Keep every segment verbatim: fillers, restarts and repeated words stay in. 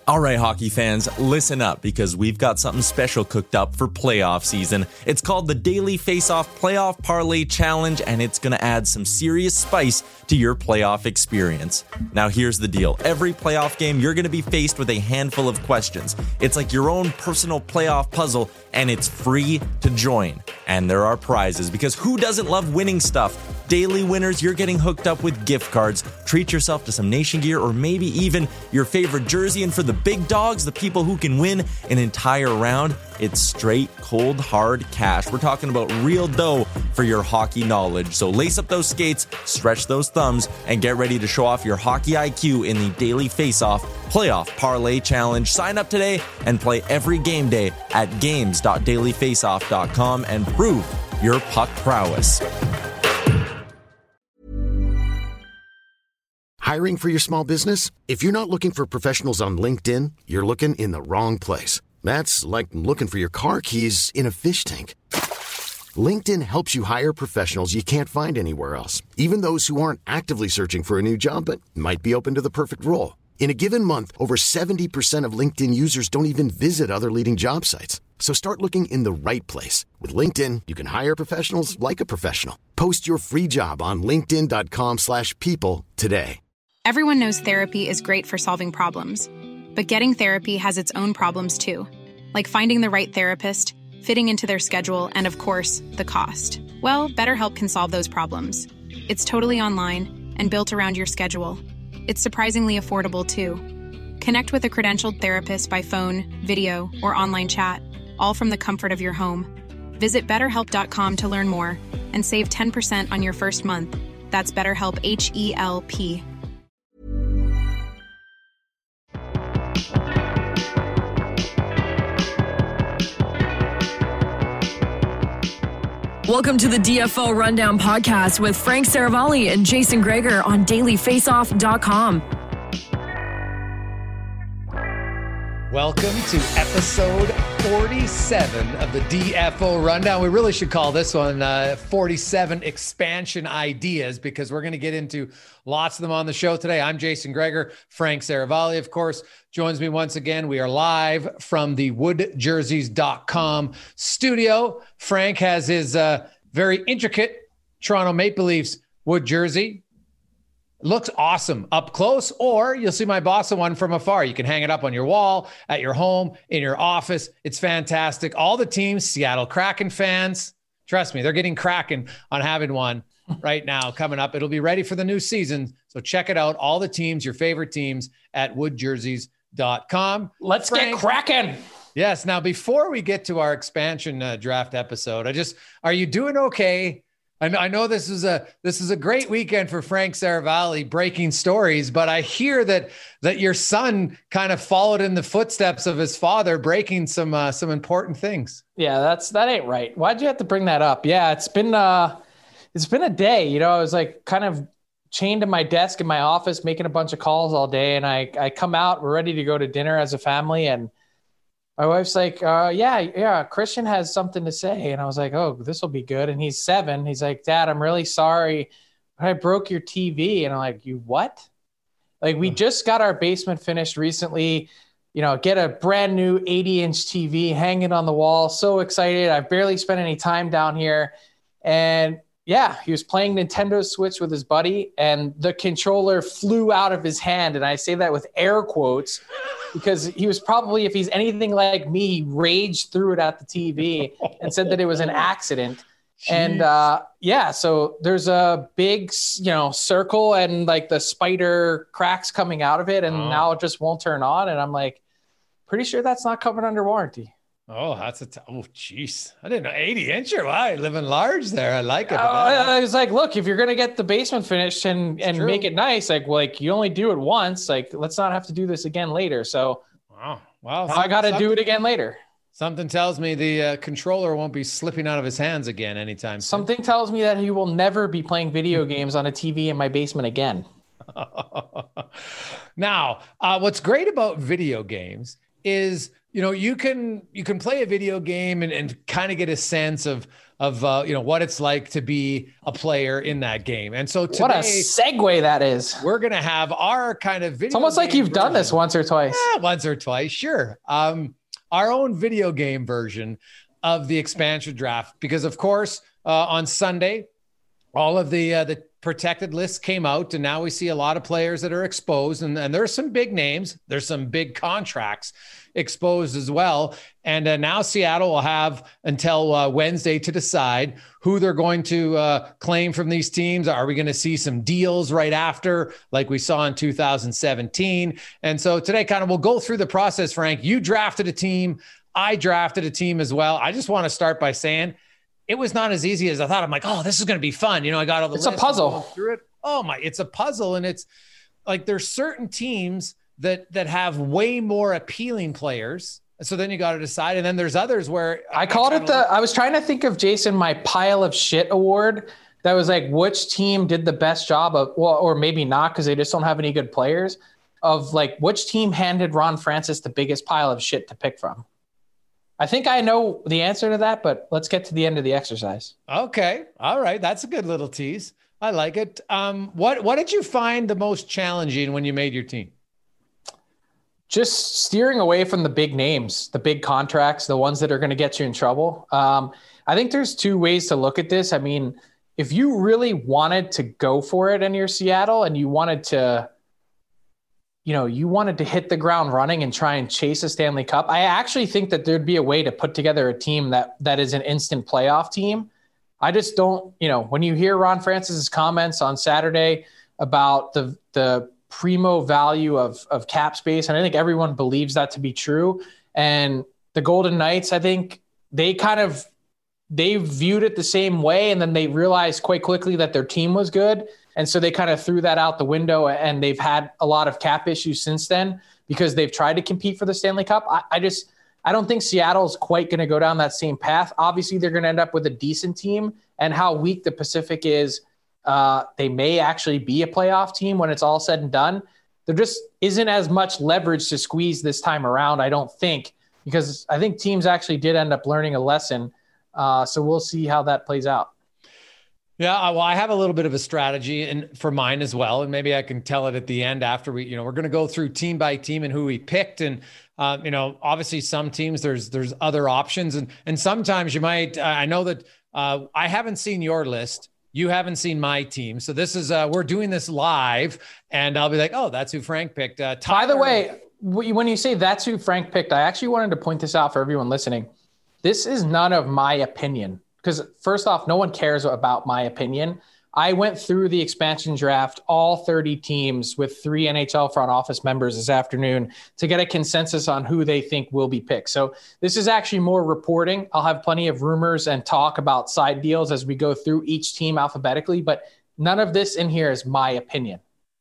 All right, hockey fans, listen up because we've got something special cooked up for playoff season. It's called the Daily Face-Off Playoff Parlay Challenge, and it's going to add some serious spice to your playoff experience. Now, here's the deal. Every playoff game, you're going to be faced with a handful of questions. It's like your own personal playoff puzzle, and it's free to join. And there are prizes, because who doesn't love winning stuff? Daily winners, you're getting hooked up with gift cards. Treat yourself to some Nation gear or maybe even your favorite jersey. And for the big dogs, the people who can win an entire round, it's straight, cold, hard cash. We're talking about real dough for your hockey knowledge. So lace up those skates, stretch those thumbs, and get ready to show off your hockey I Q in the Daily Face-Off Playoff Parlay Challenge. Sign up today and play every game day at games dot daily face off dot com and prove your puck prowess. Hiring for your small business? If you're not looking for professionals on LinkedIn, you're looking in the wrong place. That's like looking for your car keys in a fish tank. LinkedIn helps you hire professionals you can't find anywhere else, even those who aren't actively searching for a new job but might be open to the perfect role. In a given month, over seventy percent of LinkedIn users don't even visit other leading job sites. So start looking in the right place. With LinkedIn, you can hire professionals like a professional. Post your free job on linkedin dot com slash people today. Everyone knows therapy is great for solving problems, but getting therapy has its own problems too, like finding the right therapist, fitting into their schedule, and of course, the cost. Well, BetterHelp can solve those problems. It's totally online and built around your schedule. It's surprisingly affordable too. Connect with a credentialed therapist by phone, video, or online chat, all from the comfort of your home. Visit better help dot com to learn more and save ten percent on your first month. That's BetterHelp, H E L P. Welcome to the D F O Rundown Podcast with Frank Saravalli and Jason Gregor on daily face off dot com. Welcome to episode forty-seven of the D F O Rundown. We really should call this one uh, forty-seven Expansion Ideas because we're going to get into lots of them on the show today. I'm Jason Gregor. Frank Saravalli, of course, joins me once again. We are live from the wood jerseys dot com studio. Frank has his uh, very intricate Toronto Maple Leafs wood jersey. Looks awesome up close, or you'll see my Boston one from afar. You can hang it up on your wall, at your home, in your office. It's fantastic. All the teams, Seattle Kraken fans, trust me, they're getting Kraken on having one right now coming up. It'll be ready for the new season. So check it out. All the teams, your favorite teams at wood jerseys dot com. Let's Frank, get Kraken. Yes. Now, before we get to our expansion uh, draft episode, I just, are you doing okay? I know, I know this is a this is a great weekend for Frank Saravalli breaking stories, but I hear that that your son kind of followed in the footsteps of his father, breaking some uh, some important things. Yeah, that's that ain't right. Why'd you have to bring that up? Yeah, it's been uh, it's been a day. You know, I was like kind of chained to my desk in my office, making a bunch of calls all day, and I I come out, we're ready to go to dinner as a family, and my wife's like, uh, yeah, yeah, Christian has something to say. And I was like, oh, this will be good. And he's seven. He's like, Dad, I'm really sorry, but I broke your T V. And I'm like, you what? Like, we just got our basement finished recently, you know, get a brand new eighty inch T V hanging on the wall. So excited. I've barely spent any time down here. And yeah, he was playing Nintendo Switch with his buddy and the controller flew out of his hand. And I say that with air quotes because he was probably, if he's anything like me, raged through it at the T V and said that it was an accident. Jeez. And uh, yeah, so there's a big, you know, circle and like the spider cracks coming out of it. And oh. now it just won't turn on. And I'm like, pretty sure that's not covered under warranty. Oh, that's a, t- oh, jeez. I didn't know eighty incher. Wow, living large there. I like it. Uh, I was like, look, if you're going to get the basement finished and, and true. make it nice, like, like you only do it once, like, let's not have to do this again later. So wow, wow. I got to do it again later. Something tells me the uh, controller won't be slipping out of his hands again anytime soon. Something tells me that he will never be playing video games on a T V in my basement again. Now, uh, what's great about video games is, you know, you can you can play a video game and, and kind of get a sense of of, uh, you know, what it's like to be a player in that game. And so today, what a segue that is. We're going to have our kind of video. It's almost like you've version. done this once or twice. Yeah, once or twice. Sure. Um, our own video game version of the expansion draft, because of course, uh, on Sunday, all of the, uh, the protected lists came out, and now we see a lot of players that are exposed, and, and there's some big names. There's some big contracts exposed as well. And uh, now Seattle will have until uh, Wednesday to decide who they're going to uh, claim from these teams. Are we going to see some deals right after, like we saw in two thousand seventeen? And so today kind of we'll go through the process. Frank, you drafted a team. I drafted a team as well. I just want to start by saying it was not as easy as I thought. I'm like, oh, this is going to be fun. You know, I got all the It's a puzzle. Through it. Oh my, it's a puzzle. And it's like, there's certain teams that, that have way more appealing players. So then you got to decide. And then there's others where I, I called it the, like, I was trying to think of, Jason, my pile of shit award. That was like, which team did the best job of, well, or maybe not, cause they just don't have any good players, of like, which team handed Ron Francis the biggest pile of shit to pick from. I think I know the answer to that, but let's get to the end of the exercise. Okay. All right. That's a good little tease. I like it. Um, what, what did you find the most challenging when you made your team? Just steering away from the big names, the big contracts, the ones that are going to get you in trouble. Um, I think there's two ways to look at this. I mean, if you really wanted to go for it and you're Seattle and you wanted to, you know, you wanted to hit the ground running and try and chase a Stanley Cup, I actually think that there'd be a way to put together a team that that is an instant playoff team. I just don't, you know, when you hear Ron Francis's comments on Saturday about the the primo value of of cap space, and I think everyone believes that to be true. And the Golden Knights, I think they kind of they viewed it the same way, and then they realized quite quickly that their team was good. And so they kind of threw that out the window, and they've had a lot of cap issues since then because they've tried to compete for the Stanley Cup. I, I just, I don't think Seattle's quite going to go down that same path. Obviously, they're going to end up with a decent team, and how weak the Pacific is, uh, they may actually be a playoff team when it's all said and done. There just isn't as much leverage to squeeze this time around, I don't think, because I think teams actually did end up learning a lesson. Uh, so we'll see how that plays out. Yeah, well, I have a little bit of a strategy and for mine as well. And maybe I can tell it at the end after we, you know, we're going to go through team by team and who we picked. And, uh, you know, obviously some teams, there's, there's other options. And, and sometimes you might, uh, I know that uh, I haven't seen your list. You haven't seen my team. So this is, uh, we're doing this live and I'll be like, oh, that's who Frank picked. Uh, By the way, when you say that's who Frank picked, I actually wanted to point this out for everyone listening. This is none of my opinion. Because first off, no one cares about my opinion. I went through the expansion draft, all thirty teams with three N H L front office members this afternoon to get a consensus on who they think will be picked. So this is actually more reporting. I'll have plenty of rumors and talk about side deals as we go through each team alphabetically, but none of this in here is my opinion.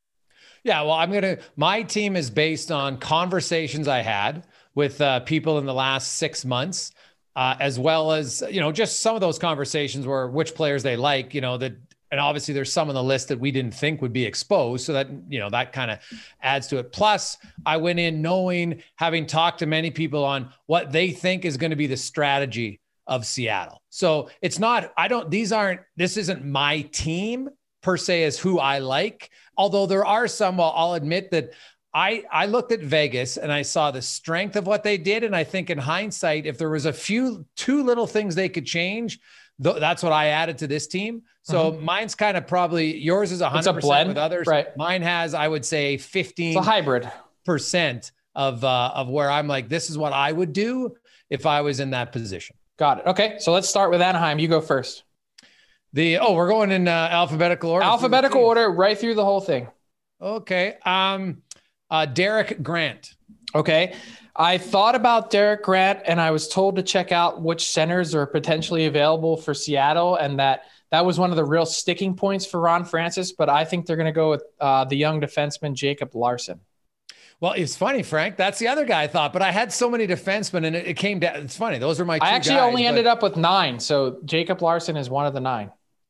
Yeah, well, I'm going to, my team is based on conversations I had with uh, people in the last six months. Uh, as well as, you know, just some of those conversations where which players they like, you know, that, and obviously there's some on the list that we didn't think would be exposed. So that, you know, that kind of adds to it. Plus I went in knowing, having talked to many people on what they think is going to be the strategy of Seattle. So it's not, I don't, these aren't, this isn't my team per se as who I like. Although there are some, well, I'll admit that I, I looked at Vegas and I saw the strength of what they did. And I think in hindsight, if there was a few, two little things they could change, th- that's what I added to this team. So mm-hmm. mine's kind of probably, yours is one hundred percent with others. Right. Mine has, I would say fifteen it's a hybrid percent of, uh, of where I'm like, this is what I would do if I was in that position. Got it. Okay. So let's start with Anaheim. You go first. The, oh, we're going in uh, alphabetical order. Alphabetical order, right through the whole thing. Okay. Um, Uh, Derek Grant. Okay. I thought about Derek Grant and I was told to check out which centers are potentially available for Seattle. And that that was one of the real sticking points for Ron Francis, but I think they're going to go with uh, the young defenseman, Jacob Larson. Well, it's funny, Frank, that's the other guy I thought, but I had so many defensemen and it, it came down. It's funny. Those are my two I actually guys, only but... ended up with nine. So Jacob Larson is one of the nine.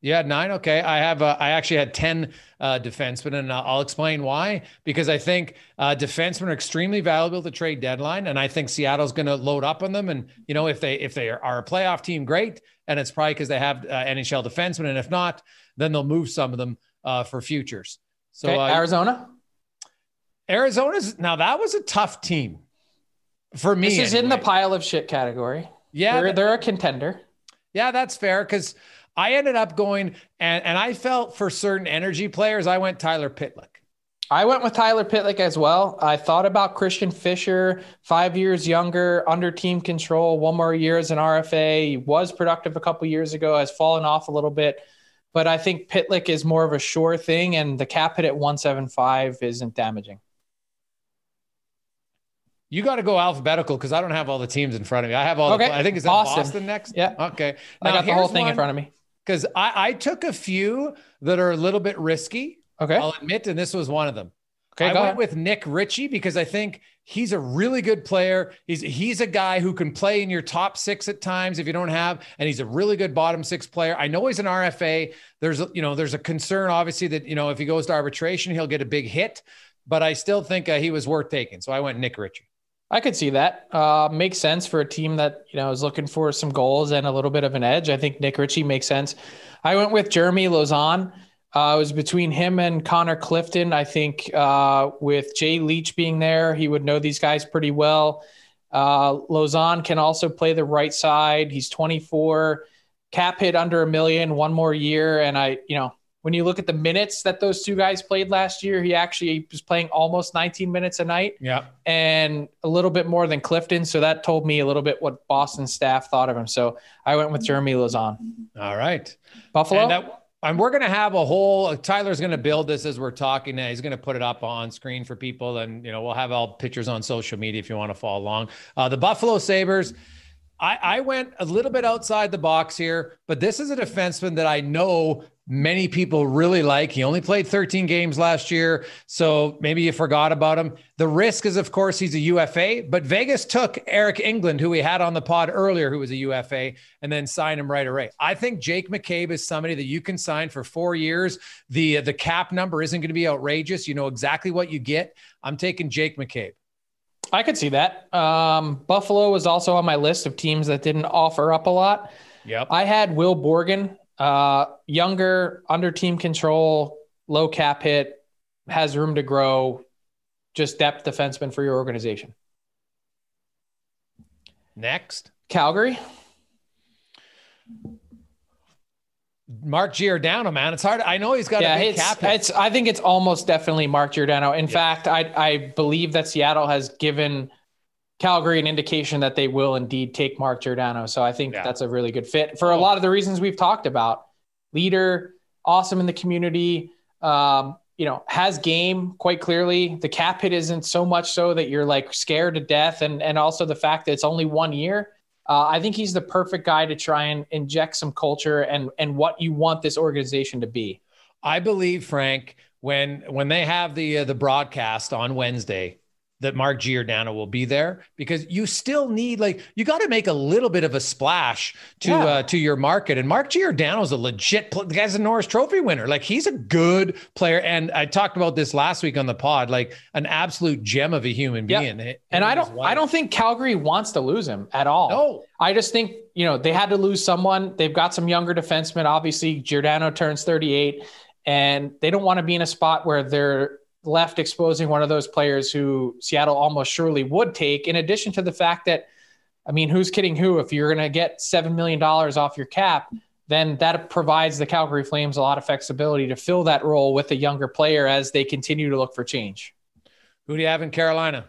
You had nine. Okay. I have, uh, I actually had ten uh, defensemen, and uh, I'll explain why, because I think uh, defensemen are extremely valuable to trade deadline. And I think Seattle's going to load up on them. And, you know, if they, if they are a playoff team, great. And it's probably because they have uh, N H L defensemen. And if not, then they'll move some of them uh, for futures. So okay. uh, Arizona, Arizona's now that was a tough team for me. This is anyway. in the pile of shit category. Yeah. They're, they're a contender. Yeah, that's fair. Cause I ended up going and, and I felt for certain energy players, I went Tyler Pitlick. I went with Tyler Pitlick as well. I thought about Christian Fisher, five years younger, under team control, one more year as an R F A. He was productive a couple years ago, has fallen off a little bit, but I think Pitlick is more of a sure thing, and the cap hit at one seventy-five isn't damaging. You got to go alphabetical because I don't have all the teams in front of me. I have all okay. the, I think it's Boston. Boston next. Yeah. Okay. Now, I got the whole thing in front of me. Because I, I took a few that are a little bit risky. Okay. I'll admit, and this was one of them. Okay, I go went ahead. with Nick Ritchie because I think he's a really good player. He's he's a guy who can play in your top six at times if you don't have, and he's a really good bottom six player. I know he's an R F A. There's a, you know there's a concern obviously that you know if he goes to arbitration he'll get a big hit, but I still think uh, he was worth taking. So I went Nick Ritchie. I could see that. Uh, makes sense for a team that, you know, is looking for some goals and a little bit of an edge. I think Nick Ritchie makes sense. I went with Jeremy Lauzon. Uh, it was between him and Connor Clifton. I think uh, with Jay Leach being there, he would know these guys pretty well. Uh, Lauzon can also play the right side. He's twenty-four, cap hit under a million, one more year. And I, you know, when you look at the minutes that those two guys played last year, he actually was playing almost nineteen minutes a night. Yeah. And a little bit more than Clifton. So that told me a little bit what Boston staff thought of him. So I went with Jeremy Lauzon. All right. Buffalo. And, that, and we're going to have a whole, Tyler's going to build this as we're talking. He's going to put it up on screen for people. And, you know, we'll have all pictures on social media if you want to follow along. Uh, the Buffalo Sabres, I, I went a little bit outside the box here, but this is a defenseman that I know many people really like. He only played thirteen games last year, so maybe you forgot about him. The risk is, of course, he's a U F A, but Vegas took Eric England, who we had on the pod earlier, who was a U F A, and then signed him right away. I think Jake McCabe is somebody that you can sign for four years. The, the cap number isn't going to be outrageous. You know exactly what you get. I'm taking Jake McCabe. I could see that. Um, Buffalo was also on my list of teams that didn't offer up a lot. Yep. I had Will Borgen, uh, younger, under team control, low cap hit, has room to grow, just depth defenseman for your organization. Next. Calgary. Mark Giordano, man. It's hard. I know he's got yeah, a big it's, cap hit. it's, I think it's almost definitely Mark Giordano. In Yeah. fact, I, I believe that Seattle has given Calgary an indication that they will indeed take Mark Giordano. So I think Yeah. that's a really good fit for a lot of the reasons we've talked about. Leader, awesome in the community, um, you know, has game quite clearly. The cap hit isn't so much so that you're like scared to death. And, and also the fact that it's only one year. Uh, I think he's the perfect guy to try and inject some culture and, and what you want this organization to be. I believe, Frank, when when they have the uh, the broadcast on Wednesday, that Mark Giordano will be there, because you still need, like, you got to make a little bit of a splash to Yeah. uh, to your market. And Mark Giordano is a legit, pl- the guy's a Norris Trophy winner. Like, he's a good player. And I talked about this last week on the pod, like an absolute gem of a human Yep. being. Him And I his don't, wife. I don't think Calgary wants to lose him at all. No. I just think, you know, they had to lose someone. They've got some younger defensemen. Obviously, Giordano turns thirty-eight, and they don't want to be in a spot where they're left exposing one of those players who Seattle almost surely would take, in addition to the fact that, I mean, who's kidding who? If you're going to get seven million dollars off your cap, then that provides the Calgary Flames a lot of flexibility to fill that role with a younger player as they continue to look for change. Who do you have in Carolina?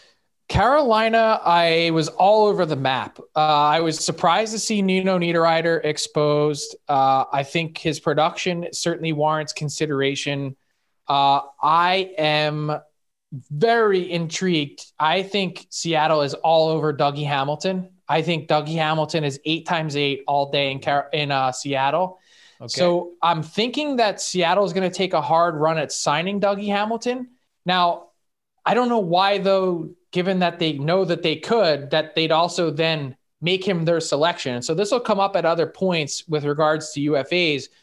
Carolina, I was all over the map. Uh, I was surprised to see Nino Niederreiter exposed. Uh, I think his production certainly warrants consideration. Uh, I am very intrigued. I think Seattle is all over Dougie Hamilton. I think Dougie Hamilton is eight times eight all day in Car- in uh, Seattle. Okay. So I'm thinking that Seattle is going to take a hard run at signing Dougie Hamilton. Now, I don't know why, though, given that they know that they could, that they'd also then make him their selection. So this will come up at other points with regards to U F As.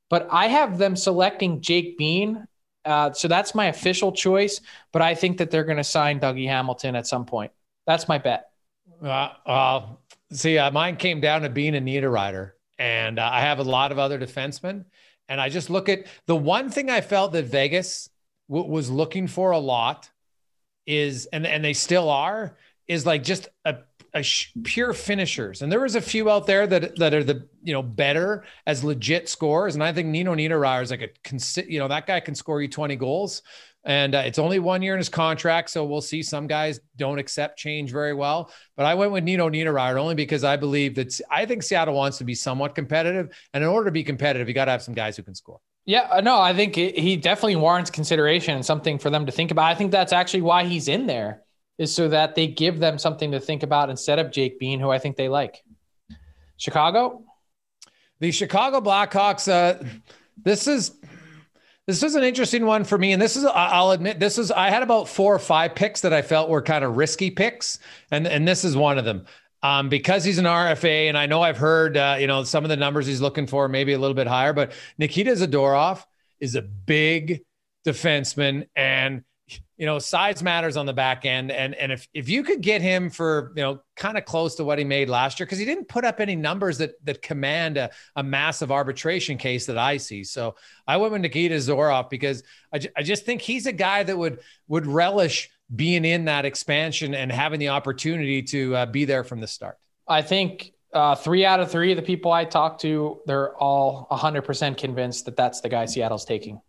but I have them selecting Jake Bean. Uh, so that's my official choice, but I think that they're going to sign Dougie Hamilton at some point. That's my bet. Uh, uh, see, uh, mine came down to Bean and Niederreiter, and uh, I have a lot of other defensemen. And I just look at the one thing I felt that Vegas w- was looking for a lot is, and, and they still are, is like just a, a sh- pure finishers. And there was a few out there that, that are the, you know, better as legit scorers. And I think Nino Niederreiter is like a, consi- you know, that guy can score you twenty goals. And uh, it's only one year in his contract. So we'll see. Some guys don't accept change very well, but I went with Nino Niederreiter only because I believe that I think Seattle wants to be somewhat competitive. And in order to be competitive, you got to have some guys who can score. Yeah, no, I think he definitely warrants consideration and something for them to think about. I think that's actually why he's in there, is so that they give them something to think about instead of Jake Bean, who I think they like. Chicago? The Chicago Blackhawks, uh, this is this is an interesting one for me. And this is, I'll admit, this is, I had about four or five picks that I felt were kind of risky picks. And, and this is one of them. Um, because he's an R F A, and I know I've heard, uh, you know, some of the numbers he's looking for, maybe a little bit higher, but Nikita Zadorov is a big defenseman, and, you know, size matters on the back end. And, and if, if you could get him for, you know, kind of close to what he made last year, because he didn't put up any numbers that, that command a, a massive arbitration case that I see. So I went with Nikita Zadorov because I, j- I just think he's a guy that would, would relish being in that expansion and having the opportunity to uh, be there from the start. I think uh, three out of three of the people I talked to, they're all one hundred percent convinced that that's the guy Seattle's taking.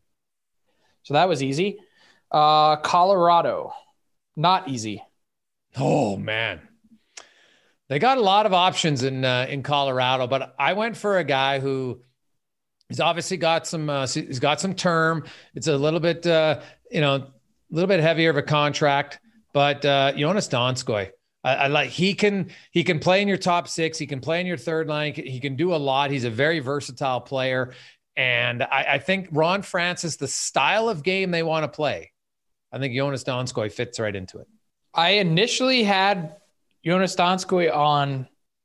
So that was easy. Uh, Colorado, not easy. Oh, man. They got a lot of options in uh, in Colorado, but I went for a guy who he's obviously got some, uh, he's got some term. It's a little bit, uh, you know, a little bit heavier of a contract, but uh, Jonas Donskoy, I, I like, he can, he can play in your top six. He can play in your third line. He can do a lot. He's a very versatile player. And I, I think Ron Francis, the style of game they want to play, I think Jonas Donskoy fits right into it. I initially had Jonas Donskoy on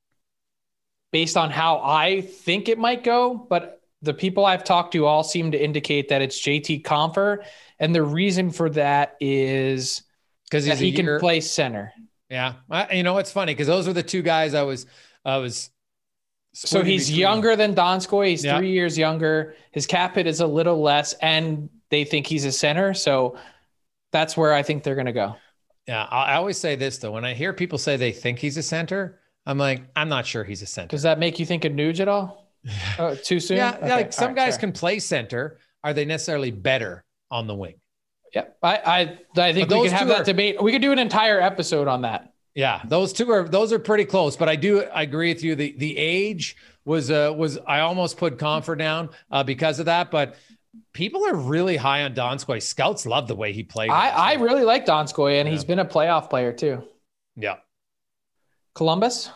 based on how I think it might go, but the people I've talked to all seem to indicate that it's J T Compher. And the reason for that is because he can year, play center. Yeah. I, you know, it's funny because those are the two guys I was, I was. So he's between. younger than Donskoy. He's yeah. three years younger. His cap hit is a little less, and they think he's a center. So that's where I think they're going to go. Yeah. I always say this though. When I hear people say they think he's a center, I'm like, I'm not sure he's a center. Does that make you think of Nuge at all? Oh, too soon? Yeah. Okay. yeah like some right, guys sorry. can play center. Are they necessarily better on the wing? Yeah. I, I, I think we could have that are, debate. We could do an entire episode on that. Yeah. Those two are, those are pretty close, but I do, I agree with you. The, the age was, uh, was, I almost put Compher down uh, because of that, but people are really high on Donskoy. Scouts love the way he played. I, I really like Donskoy, and yeah. he's been a playoff player too. Yeah. Columbus.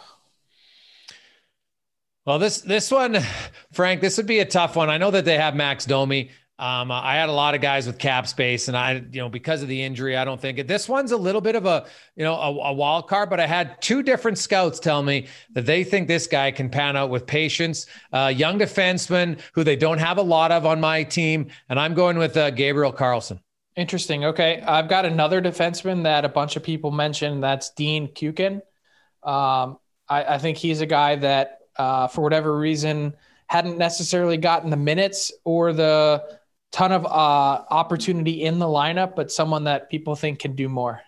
Well, this, this one, Frank, this would be a tough one. I know that they have Max Domi. Um, I had a lot of guys with cap space, and I, you know, because of the injury, I don't think it, this one's a little bit of a, you know, a, a wild card, but I had two different scouts tell me that they think this guy can pan out with patience, uh, young defenseman who they don't have a lot of on my team. And I'm going with uh, Gabriel Carlson. Interesting. Okay. I've got another defenseman that a bunch of people mentioned. That's Dean Kukin. Um, I, I think he's a guy that, uh, for whatever reason, hadn't necessarily gotten the minutes or the ton of uh, opportunity in the lineup, but someone that people think can do more.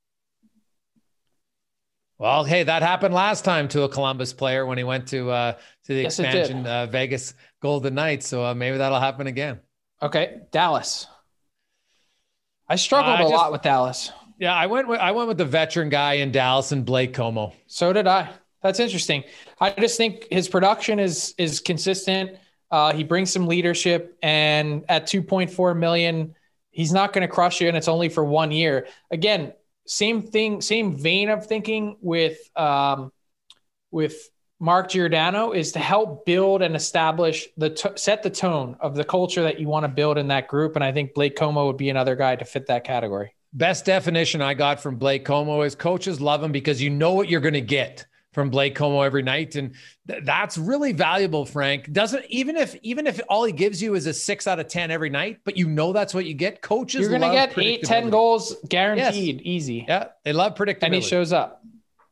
Well, hey, that happened last time to a Columbus player when he went to uh, to the yes, expansion uh, Vegas Golden Knights. So uh, maybe that'll happen again. Okay, Dallas. I struggled uh, I a just, lot with Dallas. Yeah, I went with I went with the veteran guy in Dallas and Blake Como. So did I. That's interesting. I just think his production is is consistent. Uh, he brings some leadership, and at two point four million, he's not going to crush you, and it's only for one year. Again, same thing, same vein of thinking with um, with Mark Giordano is to help build and establish the t- set the tone of the culture that you want to build in that group. And I think Blake Como would be another guy to fit that category. Best definition I got from Blake Como is coaches love him because you know what you're going to get from Blake Como every night. And th- that's really valuable, Frank. Doesn't, even if, even if all he gives you is a six out of ten every night, but you know, that's what you get. Coaches, you're going to get eight, ten goals guaranteed. Yes. Easy. Yeah. They love predictability. And he shows up.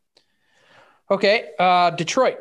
Okay. Uh, Detroit.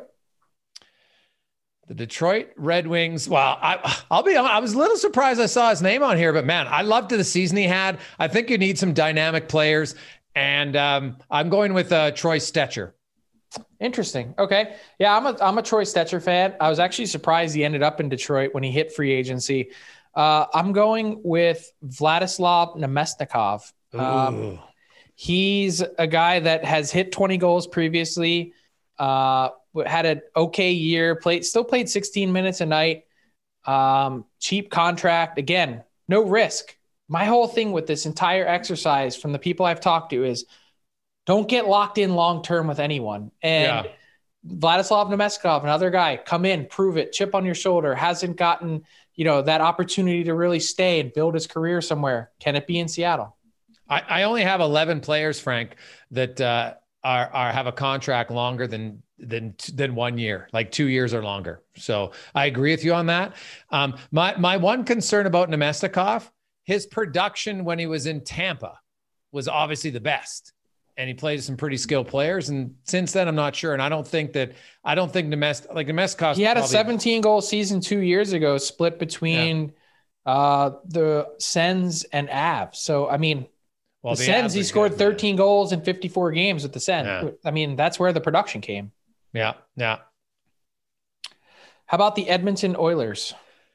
The Detroit Red Wings. Well, I, I'll be honest, I was a little surprised I saw his name on here, but man, I loved the season he had. I think you need some dynamic players, and um, I'm going with uh, Troy Stecher. Interesting. Okay. Yeah, I'm a I'm a Troy Stecher fan. I was actually surprised he ended up in Detroit when he hit free agency. Uh, I'm going with Vladislav Namestnikov. Um, he's a guy that has hit twenty goals previously. Uh, had an okay year, played, still played sixteen minutes a night. Um, cheap contract. Again, no risk. My whole thing with this entire exercise from the people I've talked to is don't get locked in long-term with anyone. And yeah. Vladislav Namestnikov, another guy, come in, prove it, chip on your shoulder, hasn't gotten, you know, that opportunity to really stay and build his career somewhere. Can it be in Seattle? I, I only have eleven players, Frank, that uh, are, are have a contract longer than than than one year, like two years or longer. So I agree with you on that. Um, my my one concern about Namestnikov, his production when he was in Tampa was obviously the best, and he played some pretty skilled players. And since then, I'm not sure. And I don't think that I don't think Namest like Namestnikov. He had probably, a seventeen goal season two years ago, split between yeah. uh, the Sens and Avs. So I mean. Well, the, the Sens, he scored good, thirteen man. goals in fifty-four games with the Sens. Yeah. I mean, that's where the production came. Yeah, yeah. How about the Edmonton Oilers?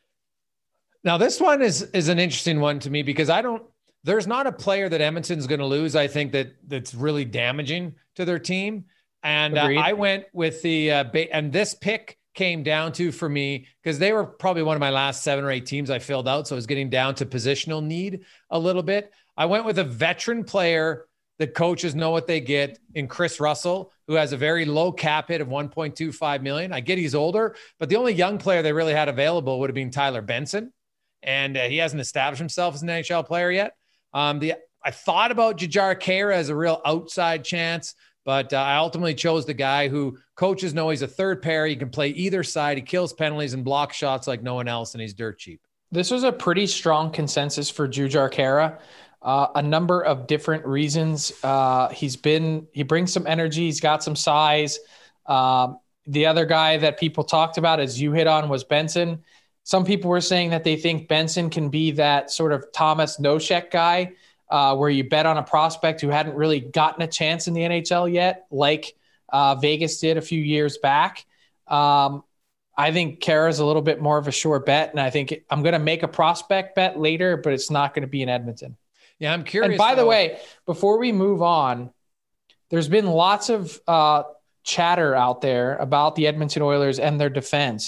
Now, this one is is an interesting one to me because I don't. There's not a player that Edmonton's going to lose. I think that that's really damaging to their team. And uh, I went with the uh, ba- and this pick came down to for me because they were probably one of my last seven or eight teams I filled out. So I was getting down to positional need a little bit. I went with a veteran player that coaches know what they get in Chris Russell, who has a very low cap hit of one point two five million. I get he's older, but the only young player they really had available would have been Tyler Benson. And uh, he hasn't established himself as an N H L player yet. Um, the I thought about Jujhar Khaira as a real outside chance, but uh, I ultimately chose the guy who coaches know he's a third pair. He can play either side. He kills penalties and blocks shots like no one else, and he's dirt cheap. This was a pretty strong consensus for Jujhar Khaira. Uh, a number of different reasons. Uh, he's been, he brings some energy. He's got some size. Um, the other guy that people talked about, as you hit on, was Benson. Some people were saying that they think Benson can be that sort of Thomas Nosek guy, uh, where you bet on a prospect who hadn't really gotten a chance in the N H L yet, like uh, Vegas did a few years back. Um, I think Khaira's a little bit more of a sure bet, and I think I'm going to make a prospect bet later, but it's not going to be in Edmonton. Yeah, I'm curious. And by though. the way, before we move on, there's been lots of uh, chatter out there about the Edmonton Oilers and their defense.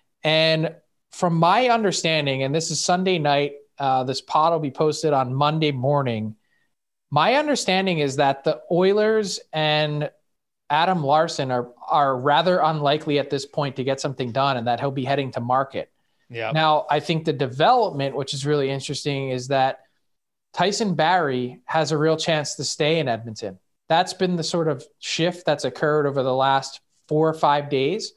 And from my understanding, and this is Sunday night, uh, this pod will be posted on Monday morning. My understanding is that the Oilers and Adam Larsson are are rather unlikely at this point to get something done, and that he'll be heading to market. Yeah. Now, I think the development, which is really interesting, is that Tyson Barrie has a real chance to stay in Edmonton. That's been the sort of shift that's occurred over the last four or five days.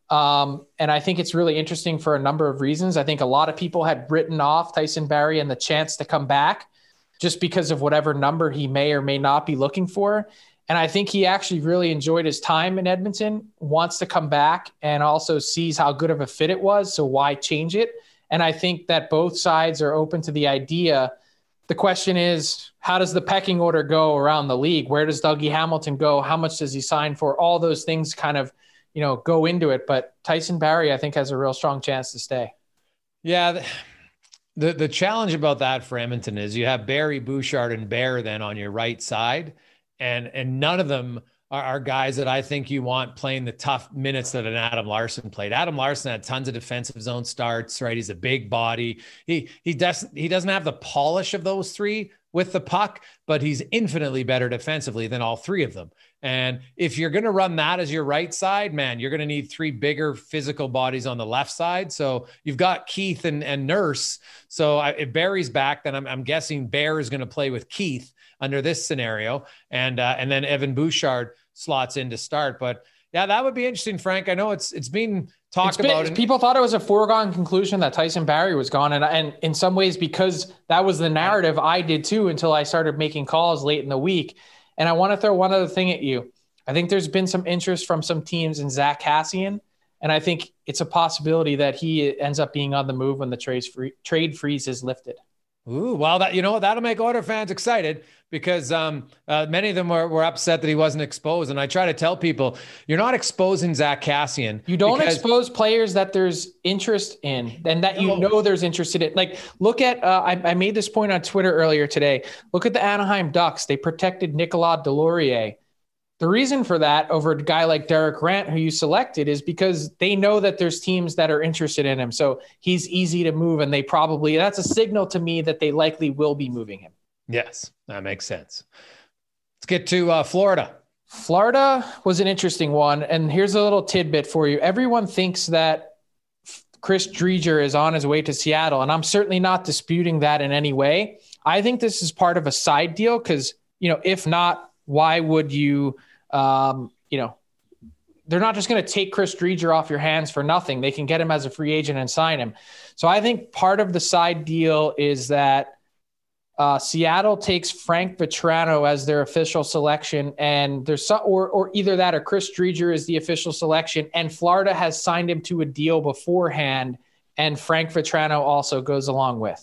Um, and I think it's really interesting for a number of reasons. I think a lot of people had written off Tyson Barrie and the chance to come back just because of whatever number he may or may not be looking for. And I think he actually really enjoyed his time in Edmonton, wants to come back, and also sees how good of a fit it was. So why change it? And I think that both sides are open to the idea. The question is, how does the pecking order go around the league? Where does Dougie Hamilton go? How much does he sign for? All those things kind of, you know, go into it. But Tyson Barrie, I think, has a real strong chance to stay. Yeah. The, the, the challenge about that for Edmonton is you have Barrie, Bouchard, and Bear then on your right side. And, and none of them are, are guys that I think you want playing the tough minutes that an Adam Larsson played. Adam Larsson had tons of defensive zone starts, right? He's a big body. He, he doesn't, he doesn't have the polish of those three with the puck, but he's infinitely better defensively than all three of them. And if you're going to run that as your right side, man, you're going to need three bigger physical bodies on the left side. So you've got Keith and, and Nurse. So I, if Barry's back, then I'm, I'm guessing Bear is going to play with Keith under this scenario. And, uh, and then Evan Bouchard slots in to start. But Yeah, that would be interesting, Frank. I know it's it's been talked it's been, about. And- people thought it was a foregone conclusion that Tyson Barrie was gone. And, and in some ways, because that was the narrative, I did too, until I started making calls late in the week. And I want to throw one other thing at you. I think there's been some interest from some teams in Zach Kassian. And I think it's a possibility that he ends up being on the move when the trade free, trade freeze is lifted. Ooh, well, that you know what, that'll make Oilers fans excited because um, uh, many of them were, were upset that he wasn't exposed. And I try to tell people, you're not exposing Zach Kassian. You don't because- expose players that there's interest in and that you know there's interest in it. Like, look at, uh, I, I made this point on Twitter earlier today. Look at the Anaheim Ducks. They protected Nicolas Deslauriers. The reason for that over a guy like Derek Grant, who you selected, is because they know that there's teams that are interested in him. So he's easy to move, and they probably, that's a signal to me that they likely will be moving him. Yes, that makes sense. Let's get to uh, Florida. Florida was an interesting one. And here's a little tidbit for you. Everyone thinks that Chris Driedger is on his way to Seattle, and I'm certainly not disputing that in any way. I think this is part of a side deal because, you know, if not, why would you, um, you know, they're not just going to take Chris Driedger off your hands for nothing. They can get him as a free agent and sign him. So I think part of the side deal is that uh, Seattle takes Frank Vatrano as their official selection, and there's some, or or either that or Chris Driedger is the official selection, and Florida has signed him to a deal beforehand, and Frank Vatrano also goes along with.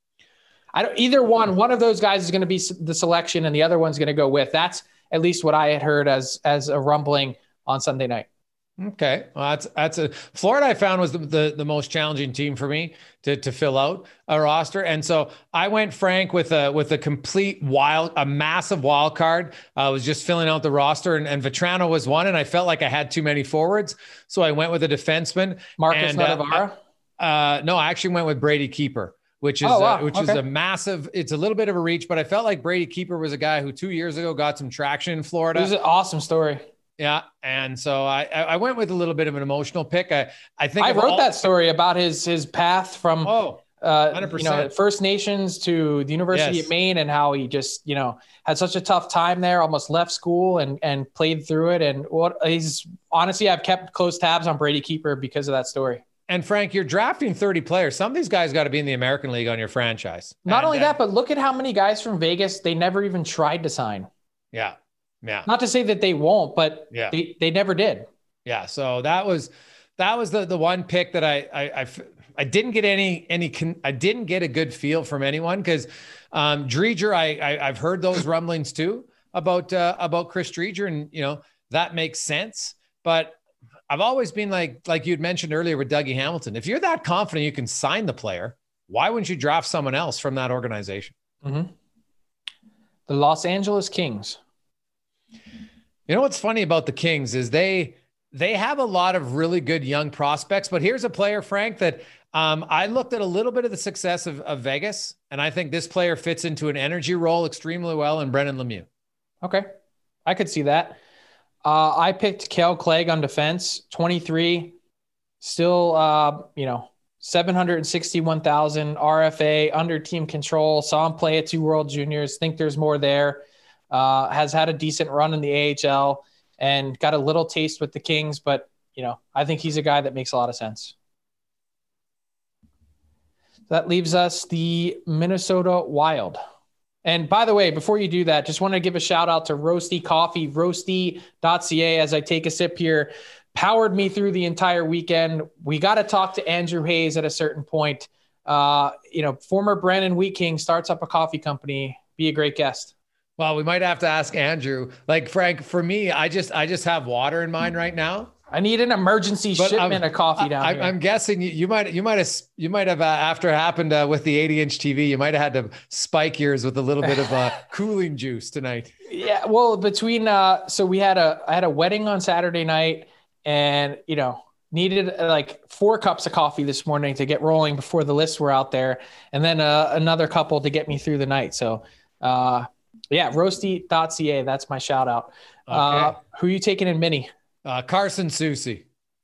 I don't, either one, one of those guys is going to be the selection, and the other one's going to go with. That's at least what I had heard as as a rumbling on Sunday night. Okay, well, that's that's a Florida. I found was the, the the most challenging team for me to to fill out a roster, and so I went Frank with a with a complete wild, a massive wild card. I was just filling out the roster, and, and Vatrano was one, and I felt like I had too many forwards, so I went with a defenseman, Marcus and, Nadavara. Uh, uh, no, I actually went with Brady Keeper. Which is oh, wow. uh, which okay. is a massive. It's a little bit of a reach, but I felt like Brady Keeper was a guy who two years ago got some traction in Florida. It was an awesome story. Yeah, and so I I went with a little bit of an emotional pick. I I think I wrote all, that story about his his path from oh, uh, you know, First Nations to the University yes. of Maine, and how he just you know had such a tough time there, almost left school and and played through it. And what he's honestly, I've kept close tabs on Brady Keeper because of that story. And Frank, you're drafting thirty players. Some of these guys got to be in the American League on your franchise. Not and, only uh, that, but look at how many guys from Vegas they never even tried to sign. Yeah, yeah. Not to say that they won't, but yeah. they, they never did. Yeah. So that was that was the the one pick that I I I, I didn't get any any con, I didn't get a good feel from anyone because um, Driedger I, I I've heard those rumblings too about uh, about Chris Driedger, and you know that makes sense, but I've always been like, like you'd mentioned earlier with Dougie Hamilton, if you're that confident you can sign the player, why wouldn't you draft someone else from that organization? Mm-hmm. The Los Angeles Kings. You know, what's funny about the Kings is they, they have a lot of really good young prospects, but here's a player, Frank, that um, I looked at a little bit of the success of, of Vegas. And I think this player fits into an energy role extremely well in Brendan Lemieux. Okay. I could see that. Uh, I picked Kale Clegg on defense, twenty-three, still, uh, you know, seven hundred sixty-one thousand R F A, under team control, saw him play at two World Juniors, think there's more there, uh, has had a decent run in the A H L and got a little taste with the Kings, but, you know, I think he's a guy that makes a lot of sense. That leaves us the Minnesota Wild. And by the way, before you do that, just want to give a shout out to Roasty Coffee, roasty dot c a as I take a sip here. Powered me through the entire weekend. We got to talk to Andrew Hayes at a certain point. Uh, you know, former Brandon Wheat King starts up a coffee company. Be a great guest. Well, we might have to ask Andrew. Like Frank, for me, I just I just have water in mine right now. I need an emergency but shipment I'm, of coffee down I, here. I'm guessing you, you might, you might have, you might have, uh, after it happened uh, with the eighty inch T V, you might have had to spike yours with a little bit of uh, cooling juice tonight. Yeah. Well, between, uh, so we had a, I had a wedding on Saturday night and, you know, needed uh, like four cups of coffee this morning to get rolling before the lists were out there. And then uh, another couple to get me through the night. So uh, yeah, roasty dot c a. That's my shout out. Okay. Uh, who are you taking in mini? Uh, Carson Soucy.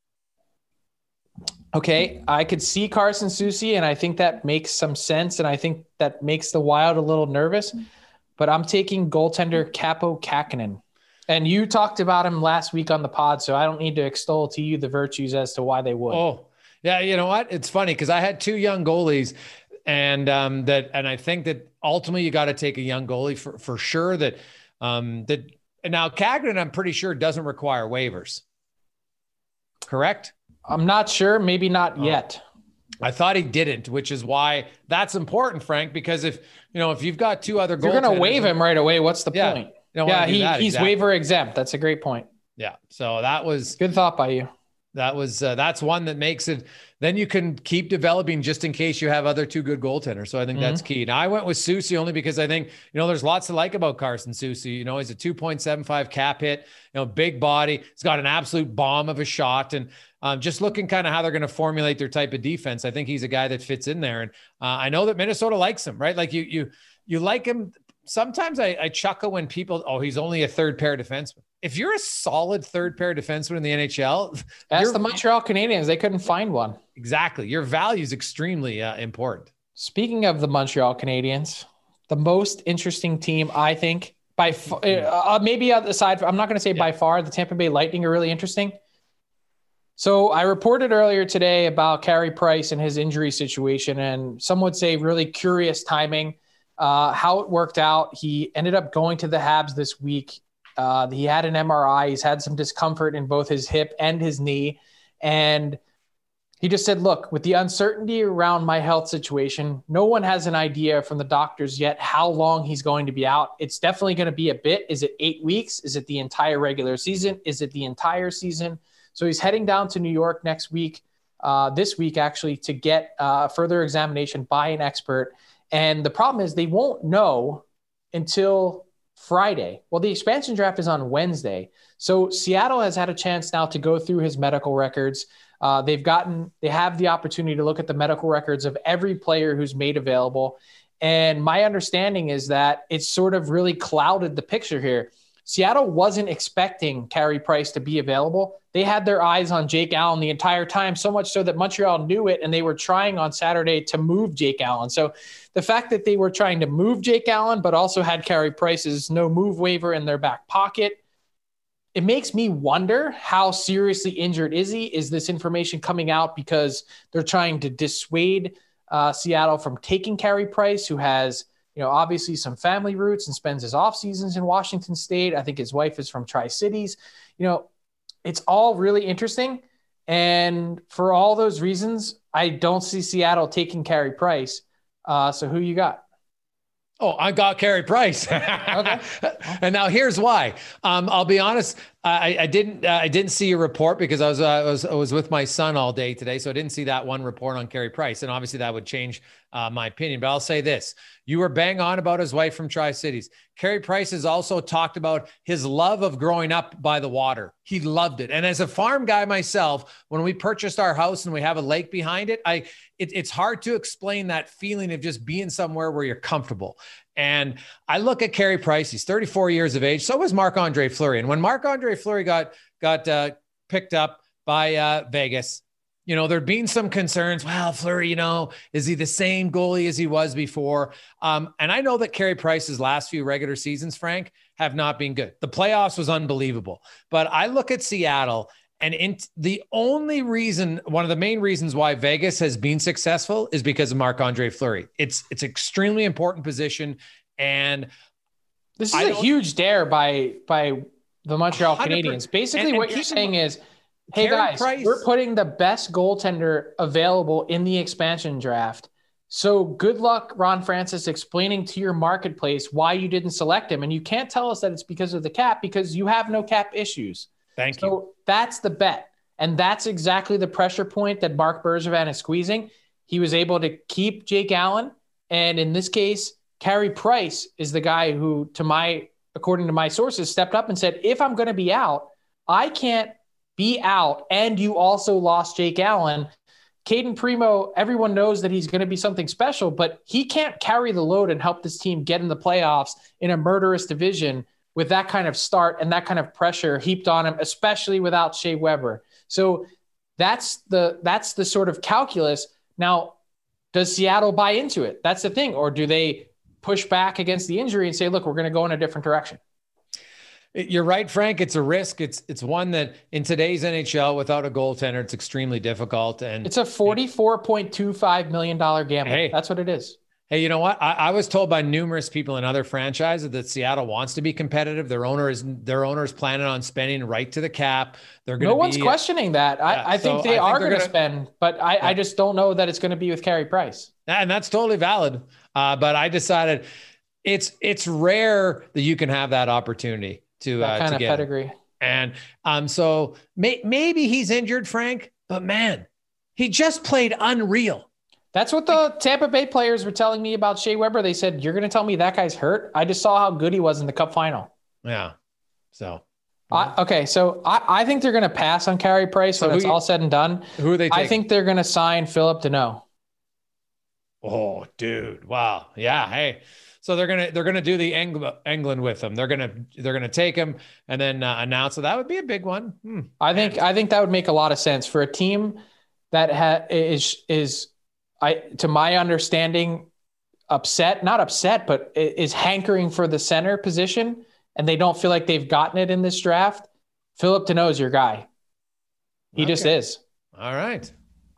Okay, I could see Carson Soucy, and I think that makes some sense, and I think that makes the Wild a little nervous. But I'm taking goaltender Capo Kakkonen. And you talked about him last week on the pod, so I don't need to extol to you the virtues as to why they would. Oh, yeah. You know what? It's funny because I had two young goalies, and um, that, and I think that ultimately you got to take a young goalie for for sure. That um, that now Kähkönen, I'm pretty sure doesn't require waivers. Correct? I'm not sure. Maybe not oh. yet. I thought he didn't, which is why that's important, Frank. Because if you know if you've got two other, if you're going to waive him right away, what's the yeah, point? Yeah, he, he's exactly. waiver exempt. That's a great point. Yeah. So that was good thought by you. That was, uh, that's one that makes it, then you can keep developing just in case you have other two good goaltenders. So I think mm-hmm. that's key. Now I went with Soucy only because I think, you know, there's lots to like about Carson Soucy. You know, he's a two point seven five cap hit, you know, big body. He's got an absolute bomb of a shot. And um, just looking kind of how they're going to formulate their type of defense. I think he's a guy that fits in there. And uh, I know that Minnesota likes him, right? Like you, you, you like him. Sometimes I, I chuckle when people, oh, he's only a third pair defenseman. If you're a solid third pair defenseman in the N H L, that's the Montreal Canadiens. They couldn't find one. Exactly. Your value is extremely uh, important. Speaking of the Montreal Canadiens, the most interesting team, I think, by uh, maybe aside, I'm not going to say yeah. by far, the Tampa Bay Lightning are really interesting. So I reported earlier today about Carey Price and his injury situation, and some would say really curious timing. Uh, how it worked out. He ended up going to the Habs this week. Uh, he had an M R I. He's had some discomfort in both his hip and his knee. And he just said, look, with the uncertainty around my health situation, no one has an idea from the doctors yet how long he's going to be out. It's definitely going to be a bit. Is it eight weeks? Is it the entire regular season? Is it the entire season? So he's heading down to New York next week, uh, this week actually, to get uh, further examination by an expert. And the problem is they won't know until Friday. Well, the expansion draft is on Wednesday. So Seattle has had a chance now to go through his medical records. Uh, they've gotten, they have the opportunity to look at the medical records of every player who's made available. And my understanding is that it's sort of really clouded the picture here. Seattle wasn't expecting Carey Price to be available. They had their eyes on Jake Allen the entire time, so much so that Montreal knew it, and they were trying on Saturday to move Jake Allen. So the fact that they were trying to move Jake Allen, but also had Carey Price's no move waiver in their back pocket, it makes me wonder how seriously injured is he? Is this information coming out because they're trying to dissuade uh, Seattle from taking Carey Price, who has, you know, obviously some family roots and spends his off seasons in Washington State. I think his wife is from Tri-Cities. You know, it's all really interesting. And for all those reasons, I don't see Seattle taking Carey Price. Uh, so who you got? Oh, I got Carey Price. Okay. And now here's why. Um, I'll be honest. I, I didn't. Uh, I didn't see a report because I was, uh, I was. I was with my son all day today, so I didn't see that one report on Carey Price. And obviously, that would change uh, my opinion. But I'll say this: you were bang on about his wife from Tri-Cities. Carey Price has also talked about his love of growing up by the water. He loved it. And as a farm guy myself, when we purchased our house and we have a lake behind it, I it, it's hard to explain that feeling of just being somewhere where you're comfortable. And I look at Carey Price, he's thirty-four years of age. So was Marc-Andre Fleury. And when Marc-Andre Fleury got, got uh, picked up by uh, Vegas, you know, there'd been some concerns. Well, Fleury, you know, is he the same goalie as he was before? Um, and I know that Carey Price's last few regular seasons, Frank, have not been good. The playoffs was unbelievable. But I look at Seattle, and in the only reason, one of the main reasons why Vegas has been successful is because of Marc-Andre Fleury. It's it's extremely important position. And this is a huge dare by, by the Montreal Canadiens. Basically, and, what and you're saying is, hey, Carey guys, Price, we're putting the best goaltender available in the expansion draft. So good luck, Ron Francis, explaining to your marketplace why you didn't select him. And you can't tell us that it's because of the cap, because you have no cap issues. Thank so you. So that's the bet. And that's exactly the pressure point that Mark Bergevin is squeezing. He was able to keep Jake Allen. And in this case, Carey Price is the guy who, to my, according to my sources, stepped up and said, if I'm going to be out, I can't be out. And you also lost Jake Allen. Caden Primo, everyone knows that he's going to be something special, but he can't carry the load and help this team get in the playoffs in a murderous division with that kind of start and that kind of pressure heaped on him, especially without Shea Weber. So that's the that's the sort of calculus. Now, does Seattle buy into it? That's the thing. Or do they push back against the injury and say, look, we're going to go in a different direction? You're right, Frank. It's a risk. It's it's one that in today's N H L without a goaltender, it's extremely difficult. And it's a forty-four point two five million dollars gamble. Hey. That's what it is. Hey, you know what? I, I was told by numerous people in other franchises that Seattle wants to be competitive. Their owner is their owner is planning on spending right to the cap. They're going no to one's be, questioning that. I, yeah, I think so they I are think going to gonna, spend, but I, yeah. I just don't know that it's going to be with Carey Price. And that's totally valid. Uh, but I decided it's it's rare that you can have that opportunity to that uh, kind to of get pedigree. It. And um, so may, maybe he's injured, Frank. But man, he just played unreal. That's what the Tampa Bay players were telling me about Shea Weber. They said, you're going to tell me that guy's hurt? I just saw how good he was in the Cup final. Yeah. So, I, okay. So I, I think they're going to pass on Carey Price so when it's you, all said and done. Who are they taking? I think they're going to sign Philip Deneau. Oh, dude. Wow. Yeah. Hey, so they're going to, they're going to do the Engl- England with them. They're going to, they're going to take him and then uh, announce. So that would be a big one. Hmm. I think, I think that would make a lot of sense for a team that ha- is, is, I, to my understanding, upset, not upset, but is hankering for the center position, and they don't feel like they've gotten it in this draft. Philip Deneau is your guy. He Okay. just is. All right.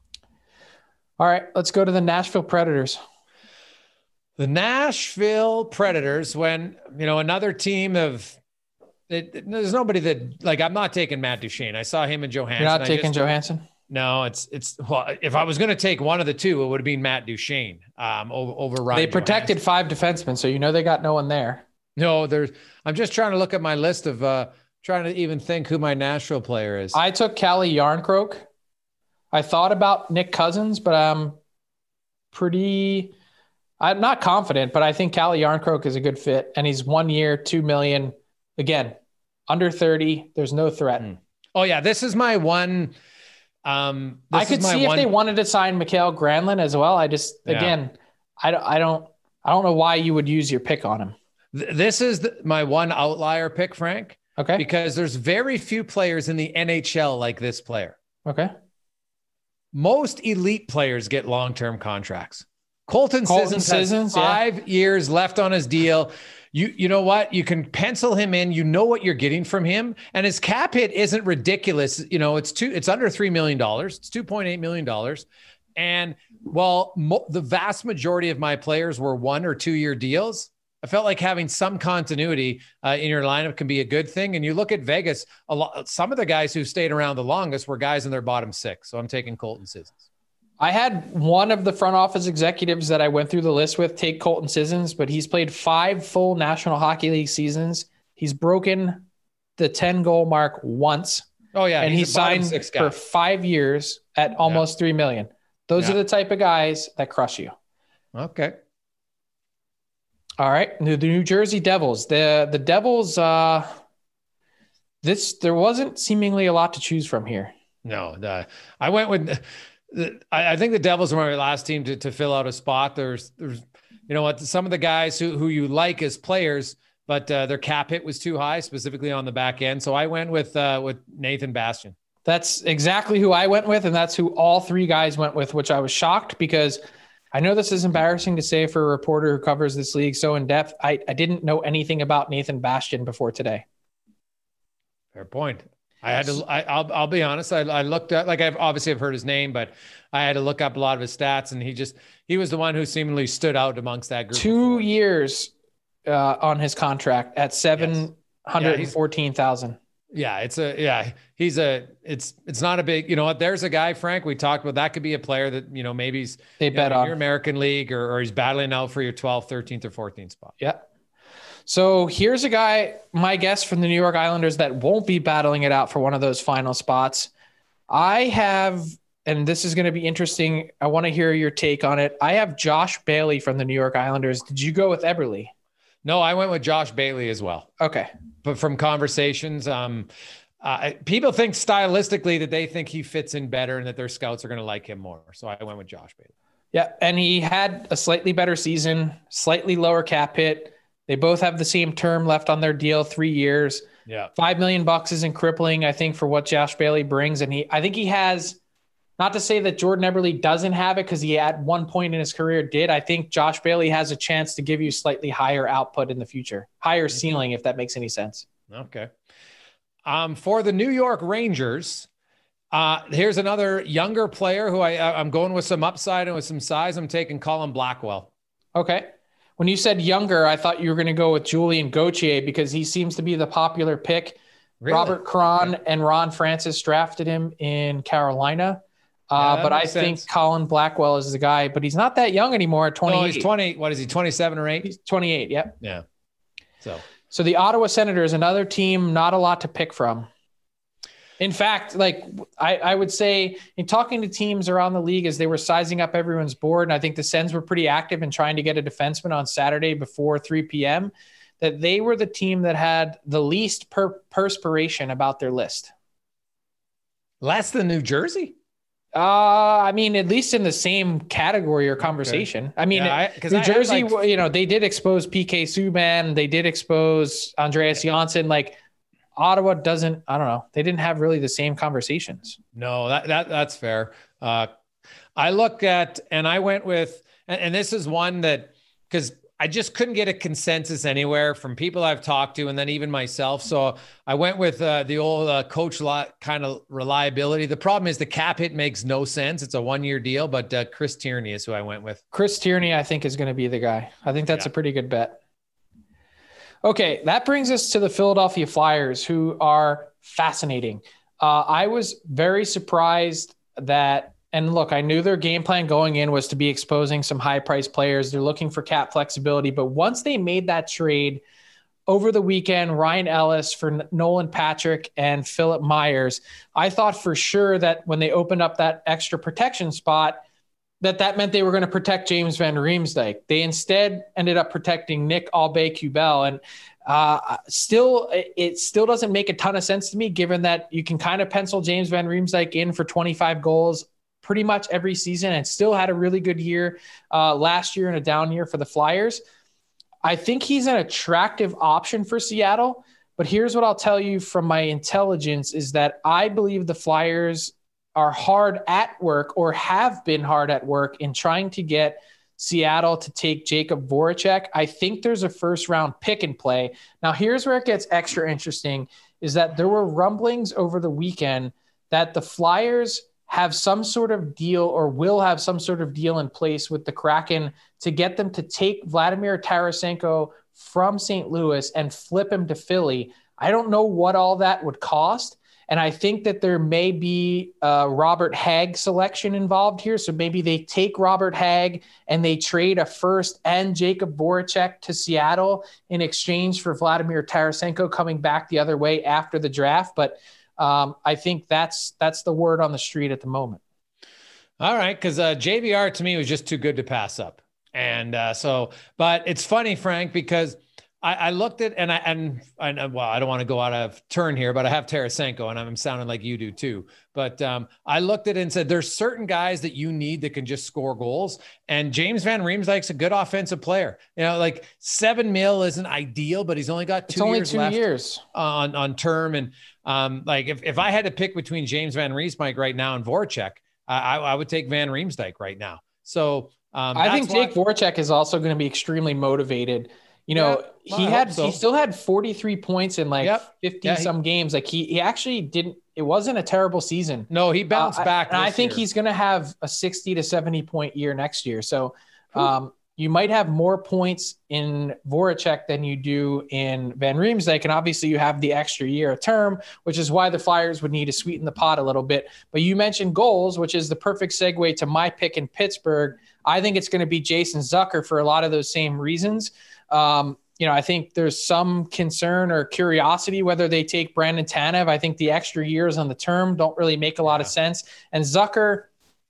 All right, let's go to the Nashville Predators. The Nashville Predators, when, you know, another team of, it, there's nobody that, like, I'm not taking Matt Duchene. I saw him and Johansson. You're not I taking just, Johansson? No, it's, it's, well, if I was going to take one of the two, it would have been Matt Duchene um, over, over Ryan. They protected Johansson. five defensemen, so you know they got no one there. No, there's, I'm just trying to look at my list of, uh, trying to even think who my Nashville player is. I took Calle Yarncroke. I thought about Nick Cousins, but I'm pretty, I'm not confident, but I think Calle Yarncroke is a good fit. And he's one year, two million. Again, under thirty. There's no threat. Mm. Oh yeah. This is my one. Um, I could see if one... they wanted to sign Mikael Granlund as well. I just, yeah. again, I don't, I don't, I don't know why you would use your pick on him. Th- this is the, my one outlier pick, Frank. Okay. Because there's very few players in the N H L like this player. Okay. Most elite players get long-term contracts. Colton, Colton Sissons, Sissons has five yeah. years left on his deal. You, you know what? You can pencil him in. You know what you're getting from him, and his cap hit isn't ridiculous. You know, it's two. It's under three million dollars. It's two point eight million dollars. And while mo- the vast majority of my players were one or two year deals, I felt like having some continuity uh, in your lineup can be a good thing. And you look at Vegas, a lot, some of the guys who stayed around the longest were guys in their bottom six. So I'm taking Colton Sissons. I had one of the front office executives that I went through the list with take Colton Sissons, but he's played five full National Hockey League seasons. He's broken the ten goal mark once. Oh yeah. And he signed for five years at almost yeah. three million. Those yeah. are the type of guys that crush you. Okay. All right. The, the New Jersey Devils, the, the Devils, uh, this, there wasn't seemingly a lot to choose from here. No, the, I went with, the, I, I think the Devils were my last team to, to fill out a spot. There's, there's, you know what, some of the guys who, who you like as players, but uh, their cap hit was too high, specifically on the back end. So I went with, uh, with Nathan Bastian. That's exactly who I went with. And that's who all three guys went with, which I was shocked because I know this is embarrassing to say for a reporter who covers this league so in depth. I, I didn't know anything about Nathan Bastian before today. Fair point. I had to, I, I'll, I'll be honest. I, I looked at, like, I've obviously have heard his name, but I had to look up a lot of his stats, and he just, he was the one who seemingly stood out amongst that group. Two before. years uh, on his contract at seven hundred fourteen thousand. Yes. Yeah, it's a, yeah, he's a, it's, it's not a big, you know what, there's a guy, Frank, we talked about, that could be a player that, you know, maybe he's they bet know, on your American League, or, or he's battling out for your twelfth, thirteenth or fourteenth spot. Yeah. So here's a guy, my guess from the New York Islanders, that won't be battling it out for one of those final spots. I have, and this is going to be interesting, I want to hear your take on it. I have Josh Bailey from the New York Islanders. Did you go with Eberle? No, I went with Josh Bailey as well. Okay. But from conversations, um, uh, people think stylistically that they think he fits in better and that their scouts are going to like him more. So I went with Josh Bailey. Yeah. And he had a slightly better season, slightly lower cap hit. They both have the same term left on their deal, three years. Yeah. Five million bucks isn't crippling, I think, for what Josh Bailey brings. And he, I think he has, not to say that Jordan Eberle doesn't have it, because he at one point in his career did. I think Josh Bailey has a chance to give you slightly higher output in the future, higher ceiling, if that makes any sense. Okay. Um, for the New York Rangers, uh, here's another younger player who I, I'm going with some upside and with some size. I'm taking Colin Blackwell. Okay. When you said younger, I thought you were going to go with Julian Gauthier because he seems to be the popular pick. Really? Robert Cron okay. and Ron Francis drafted him in Carolina. Uh, yeah, but I sense. think Colin Blackwell is the guy, but he's not that young anymore at twenty-eight. No, he's twenty. What is he, twenty-seven or eight? He's twenty-eight, yep. Yeah. So. So the Ottawa Senators, another team, not a lot to pick from. In fact, like I, I would say in talking to teams around the league as they were sizing up everyone's board, and I think the Sens were pretty active in trying to get a defenseman on Saturday before three p.m., that they were the team that had the least per- perspiration about their list. Less than New Jersey? Uh, I mean, at least in the same category or conversation. Okay. I mean, yeah, I, New I Jersey, like... you know, they did expose P K Subban. They did expose Andreas Janssen. Like Ottawa doesn't, I don't know. They didn't have really the same conversations. No, that, that that's fair. Uh, I looked at, and I went with, and, and this is one that, because I just couldn't get a consensus anywhere from people I've talked to, and then even myself. So I went with uh, the old uh, coach lot kind of reliability. The problem is the cap hit makes no sense. It's a one-year deal, but uh, Chris Tierney is who I went with. Chris Tierney, I think, is going to be the guy. I think that's yeah. a pretty good bet. Okay, that brings us to the Philadelphia Flyers, who are fascinating. Uh, I was very surprised that And look, I knew their game plan going in was to be exposing some high-priced players. They're looking for cap flexibility. But once they made that trade over the weekend, Ryan Ellis for Nolan Patrick and Philip Myers, I thought for sure that when they opened up that extra protection spot, that that meant they were going to protect James Van Riemsdyk. They instead ended up protecting Nick Aube-Kubel. And uh, still, it still doesn't make a ton of sense to me, given that you can kind of pencil James Van Riemsdyk in for twenty-five goals pretty much every season and still had a really good year uh, last year and a down year for the Flyers. I think he's an attractive option for Seattle, but here's what I'll tell you from my intelligence is that I believe the Flyers are hard at work or have been hard at work in trying to get Seattle to take Jacob Voracek. I think there's a first round pick in play. Now here's where it gets extra interesting is that there were rumblings over the weekend that the Flyers have some sort of deal or will have some sort of deal in place with the Kraken to get them to take Vladimir Tarasenko from Saint Louis and flip him to Philly. I don't know what all that would cost. And I think that there may be a Robert Hagg selection involved here. So maybe they take Robert Hagg and they trade a first and Jacob Voracek to Seattle in exchange for Vladimir Tarasenko coming back the other way after the draft. But Um, I think that's that's the word on the street at the moment. All right, because uh, J V R to me was just too good to pass up, and uh, so. But it's funny, Frank, because I, I looked at and I and, and well, I don't want to go out of turn here, but I have Tarasenko, and I'm sounding like you do too. But um, I looked at it and said, there's certain guys that you need that can just score goals, and James Van Riemsdyk's a good offensive player. You know, like seven mil isn't ideal, but he's only got two it's only years two left years on on term, and um, like if if I had to pick between James Van Riemsdyk right now and Voracek, I, I would take Van Riemsdyk right now. So um, I think Jake why- Voracek is also going to be extremely motivated. You know, yeah, well, he had so. he still had forty-three points in like yep. fifty yeah, some he, games. Like he he actually didn't. It wasn't a terrible season. No, he bounced uh, back. I, and I think year. he's going to have a sixty to seventy point year next year. So um, you might have more points in Voracek than you do in Van Riemsdyk, and obviously you have the extra year of term, which is why the Flyers would need to sweeten the pot a little bit. But you mentioned goals, which is the perfect segue to my pick in Pittsburgh. I think it's going to be Jason Zucker for a lot of those same reasons. Um, you know, I think there's some concern or curiosity whether they take Brandon Tanev. I think the extra years on the term don't really make a lot yeah. of sense. And Zucker,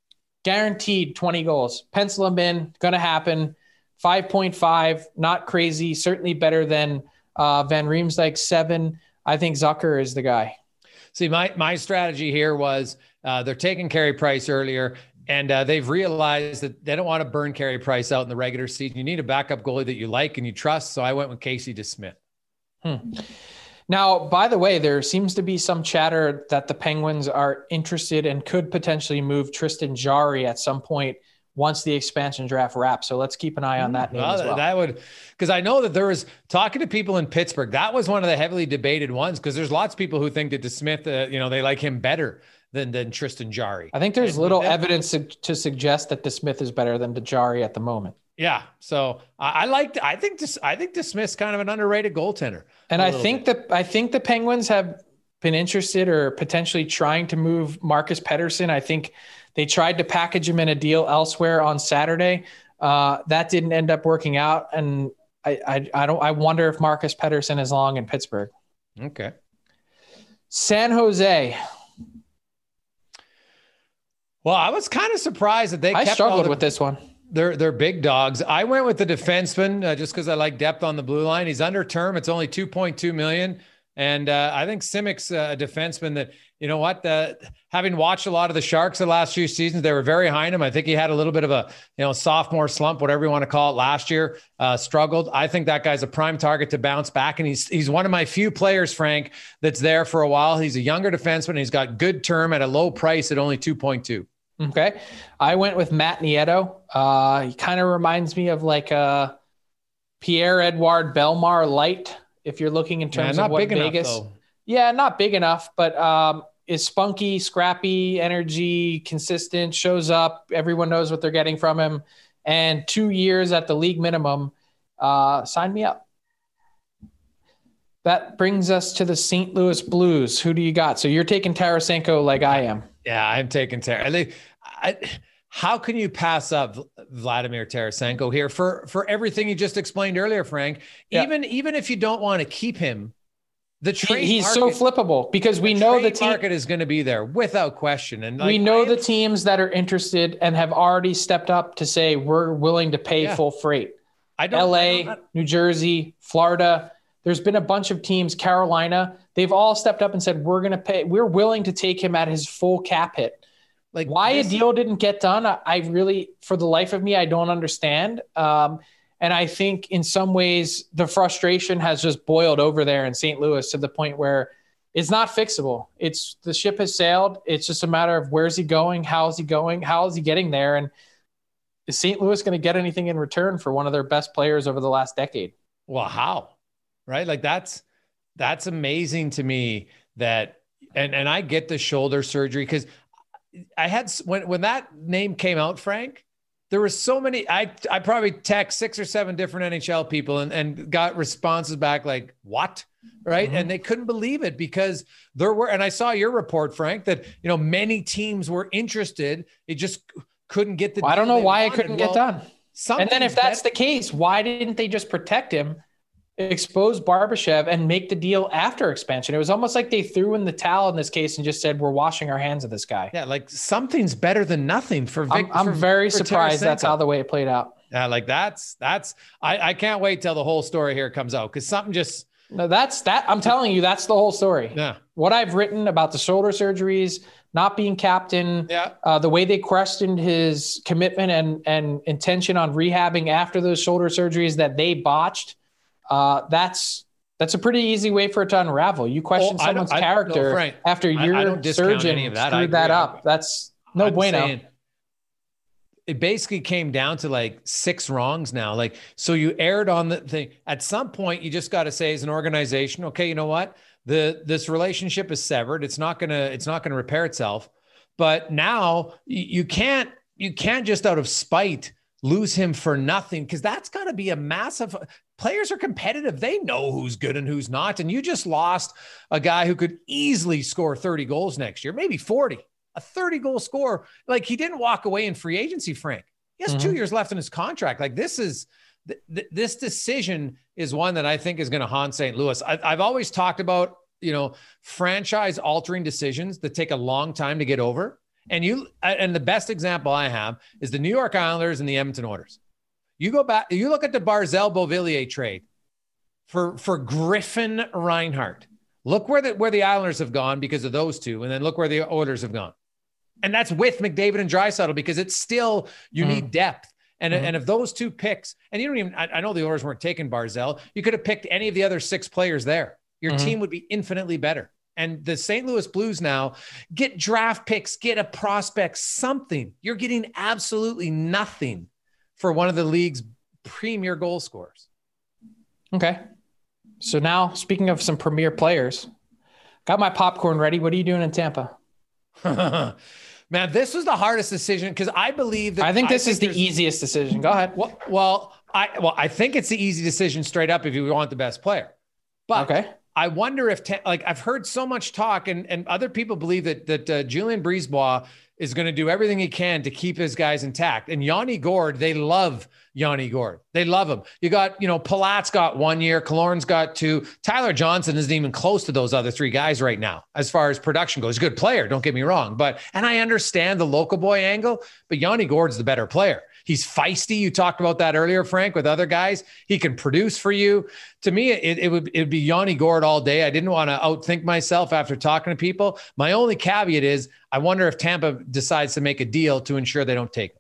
guaranteed twenty goals. Pencil him in, going to happen. five point five, not crazy. Certainly better than uh, Van Riemsdyk seven. I think Zucker is the guy. See, my my strategy here was uh, they're taking Carey Price earlier. And uh, they've realized that they don't want to burn Carey Price out in the regular season. You need a backup goalie that you like and you trust. So I went with Casey DeSmith. Hmm. Now, by the way, there seems to be some chatter that the Penguins are interested and could potentially move Tristan Jarry at some point once the expansion draft wraps. So let's keep an eye on that name well, as well. That would, because I know that there was talking to people in Pittsburgh. That was one of the heavily debated ones because there's lots of people who think that DeSmith, uh, you know, they like him better than than Tristan Jarry. I think there's and little that, evidence to, to suggest that DeSmith is better than Jarry at the moment. Yeah, so I, I liked. I think this. I think DeSmith's kind of an underrated goaltender. And I think that I think the Penguins have been interested or potentially trying to move Marcus Pettersson. I think they tried to package him in a deal elsewhere on Saturday. Uh, that didn't end up working out, and I, I I don't. I wonder if Marcus Pettersson is long in Pittsburgh. Okay. San Jose. Well, I was kind of surprised that they. I kept struggled the, with this one. They're they're big dogs. I went with the defenseman uh, just because I like depth on the blue line. He's under term. It's only two point two million. And uh, I think Simic's uh, a defenseman that, you know what, uh, having watched a lot of the Sharks the last few seasons, they were very high on him. I think he had a little bit of a, you know, sophomore slump, whatever you want to call it, last year, uh, struggled. I think that guy's a prime target to bounce back. And he's, he's one of my few players, Frank, that's there for a while. He's a younger defenseman. And he's got good term at a low price at only two point two. Okay. I went with Matt Nieto. Uh, he kind of reminds me of like a Pierre-Edouard Bellemare light. If you're looking in terms yeah, of what big Vegas, enough, yeah, not big enough, but um, is spunky, scrappy, energy, consistent, shows up. Everyone knows what they're getting from him. And two years at the league minimum, uh, sign me up. That brings us to the Saint Louis Blues. Who do you got? So you're taking Tarasenko like I am. Yeah, I'm taking Tarasenko. I, how can you pass up Vladimir Tarasenko here for, for everything you just explained earlier, Frank? Yeah. Even even if you don't want to keep him, the trade he, he's market, so flippable because we the know the trade team market is going to be there without question. And like, we know I the am, teams that are interested and have already stepped up to say we're willing to pay Yeah. full freight. I don't, L A, I don't, New Jersey, Florida. There's been a bunch of teams, Carolina. They've all stepped up and said, we're going to pay. We're willing to take him at his full cap hit. like Why this, a deal didn't get done, I, I really, for the life of me, I don't understand. Um, and I think in some ways the frustration has just boiled over there in Saint Louis to the point where it's not fixable. It's the ship has sailed. It's just a matter of where's he going? How is he going? How is he getting there? And is Saint Louis going to get anything in return for one of their best players over the last decade? Well, how? Right? Like that's that's amazing to me that and and I get the shoulder surgery because I had when when that name came out, Frank, there were so many. I I probably text six or seven different N H L people and, and got responses back like, what? Right. Mm-hmm. And they couldn't believe it because there were, and I saw your report, Frank, that, you know, many teams were interested. It just couldn't get the, well, I don't know why wanted. it couldn't well, get done. And then if that's that, the case, why didn't they just protect him, expose Barbashev and make the deal after expansion? It was almost like they threw in the towel in this case and just said, we're washing our hands of this guy. Yeah. Like something's better than nothing for Vic. I'm, I'm for, very for surprised Tarasenko. that's how the way it played out. Yeah. Like that's, that's, I, I can't wait till the whole story here comes out. Cause something just, No, that's that. I'm telling you, that's the whole story. Yeah. What I've written about the shoulder surgeries, not being captain, yeah. uh, the way they questioned his commitment and, and intention on rehabbing after those shoulder surgeries that they botched. Uh, that's, that's a pretty easy way for it to unravel. You question Oh, I don't- someone's I- character no, Frank, after I- your I don't discount surgeon any of that. I screwed that agree. up. That's no I'm bueno. saying it basically came down to like six wrongs now. Like, so you erred on the thing. At some point, you just got to say as an organization, okay, you know what? The, this relationship is severed. It's not going to, it's not going to repair itself. But now you, you can't, you can't just out of spite lose him for nothing. Cause that's gotta be a massive, players are competitive. They know who's good and who's not. And you just lost a guy who could easily score thirty goals next year, maybe forty. A thirty goal scorer. Like he didn't walk away in free agency, Frank. He has mm-hmm. two years left in his contract. Like this is, th- th- this decision is one that I think is going to haunt Saint Louis. I- I've always talked about, you know, franchise altering decisions that take a long time to get over. And you, and the best example I have is the New York Islanders and the Edmonton Oilers. You go back, you look at the Barzal Beauvillier trade for, for Griffin Reinhart. Look where the, where the Islanders have gone because of those two. And then look where the Oilers have gone. And that's with McDavid and Draisaitl because it's still, you mm. need depth. And, mm. and if those two picks, and you don't even, I, I know the Oilers weren't taking Barzal. You could have picked any of the other six players there. Your mm-hmm. team would be infinitely better. And the Saint Louis Blues now get draft picks, get a prospect, something. You're getting absolutely nothing for one of the league's premier goal scorers. Okay. So now, speaking of some premier players, got my popcorn ready. What are you doing in Tampa? Man, this was the hardest decision because I believe that I think this I is think the easiest decision. Go ahead. Well, well, I well, I think it's the easy decision straight up if you want the best player. But okay. I wonder if, like, I've heard so much talk, and, and other people believe that that uh, Julien Brisebois is going to do everything he can to keep his guys intact. And Yanni Gourde, they love Yanni Gourde. They love him. You got, you know, Palat's got one year, Killorn's got two. Tyler Johnson isn't even close to those other three guys right now as far as production goes. He's a good player, don't get me wrong. But, and I understand the local boy angle, but Yanni Gourde's the better player. He's feisty. You talked about that earlier, Frank, with other guys. He can produce for you. To me, it, it would it'd be Yanni Gourde all day. I didn't want to outthink myself after talking to people. My only caveat is I wonder if Tampa decides to make a deal to ensure they don't take him.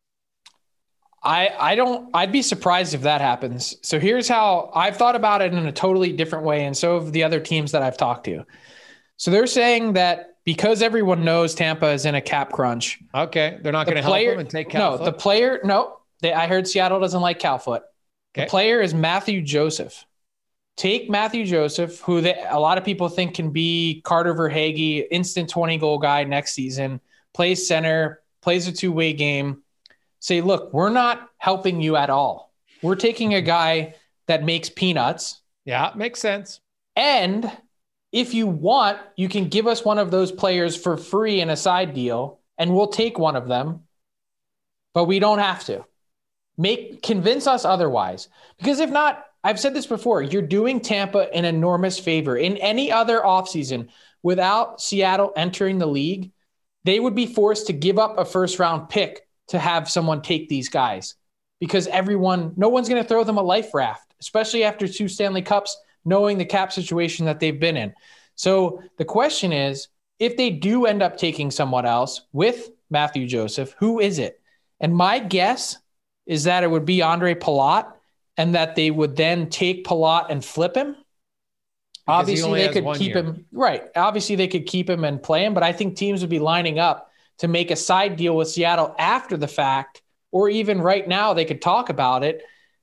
I, I don't, I'd be surprised if that happens. So here's how I've thought about it in a totally different way. And so have the other teams that I've talked to. So they're saying that because everyone knows Tampa is in a cap crunch. Okay. They're not going to help him and take Cal No, Foot? the player, no, they, I heard Seattle doesn't like Cal Foot. Okay. The player is Matthew Joseph. Take Matthew Joseph, who they, a lot of people think can be Carter Verhaeghe, instant twenty goal guy next season, plays center, plays a two-way game. Say, look, we're not helping you at all. We're taking a guy that makes peanuts. Yeah, makes sense. And if you want, you can give us one of those players for free in a side deal, and we'll take one of them, but we don't have to. Make convince us otherwise. Because if not, I've said this before, you're doing Tampa an enormous favor. In any other offseason, without Seattle entering the league, they would be forced to give up a first-round pick to have someone take these guys because everyone, no one's going to throw them a life raft, especially after two Stanley Cups, knowing the cap situation that they've been in. So the question is, if they do end up taking someone else with Matthew Joseph, who is it? And my guess is that it would be Andre Palat and that they would then take Palat and flip him. Because obviously they could keep year. him. Right. Obviously they could keep him and play him, but I think teams would be lining up to make a side deal with Seattle after the fact, or even right now they could talk about it,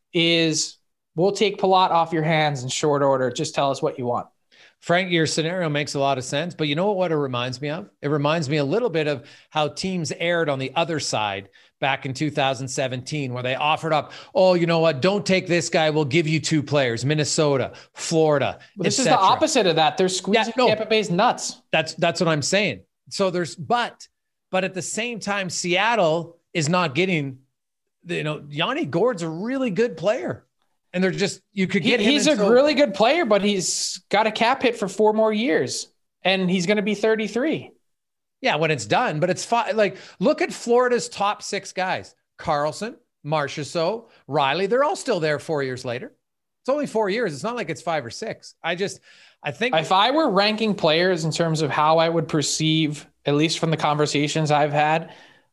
is we'll take Palat off your hands in short order. Just tell us what you want. Frank, your scenario makes a lot of sense, but you know what it reminds me of? It reminds me a little bit of how teams erred on the other side back in two thousand seventeen, where they offered up, oh, you know what? Don't take this guy. We'll give you two players, Minnesota, Florida. Well, this is the opposite of that. They're squeezing yeah, no, Tampa Bay's nuts. That's, that's what I'm saying. So there's, but, but at the same time, Seattle is not getting, you know, Yanni Gourde's a really good player. And they're just, you could get he, him. He's until, a really good player, but he's got a cap hit for four more years and he's going to be thirty-three. Yeah, when it's done, but it's fine. Like, look at Florida's top six guys: Carlson, Marchessault, Riley. They're all still there four years later. It's only four years. It's not like it's five or six. I just, I think if I were ranking players in terms of how I would perceive, at least from the conversations I've had,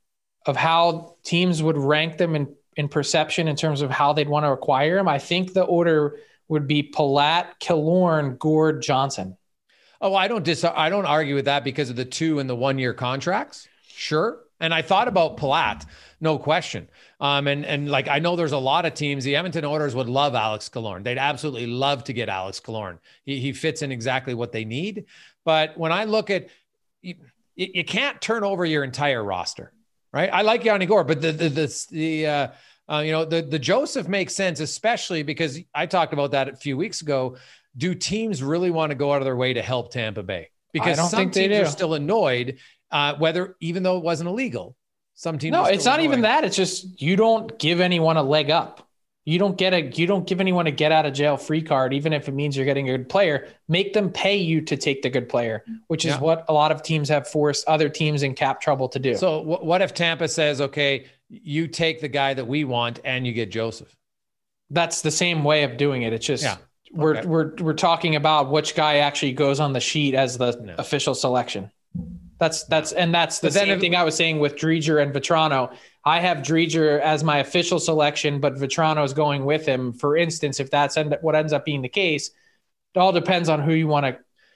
of how teams would rank them in, in perception in terms of how they'd want to acquire them, I think the order would be Palat, Killorn, Gourde, Johnson. Oh, I don't dis- I don't argue with that because of the two and the one year contracts. Sure. And I thought about Palat, no question. Um, and, and like, I know there's a lot of teams, the Edmonton Oilers would love Alex Killorn. They'd absolutely love to get Alex Killorn. He, he fits in exactly what they need. But when I look at, you, you can't turn over your entire roster, right? I like Yanni Gourde, but the, the, the, the uh, uh, you know, the, the Joseph makes sense, especially because I talked about that a few weeks ago. Do teams really want to go out of their way to help Tampa Bay? Because some teams are still annoyed, uh, whether, even though it wasn't illegal, some teams. No, are it's not annoyed. even that. It's just, you don't give anyone a leg up. You don't get a, you don't give anyone a get out of jail free card, even if it means you're getting a good player. Make them pay you to take the good player, which is yeah. what a lot of teams have forced other teams in cap trouble to do. So w- what if Tampa says, okay, you take the guy that we want and you get Joseph? That's the same way of doing it. It's just, yeah. We're okay. we're we're talking about which guy actually goes on the sheet as the no. official selection. That's that's and that's the same if, thing I was saying with Driedger and Vetrano. I have Driedger as my official selection, but Vetrano is going with him. For instance, if that's end, what ends up being the case, it all depends on who you want to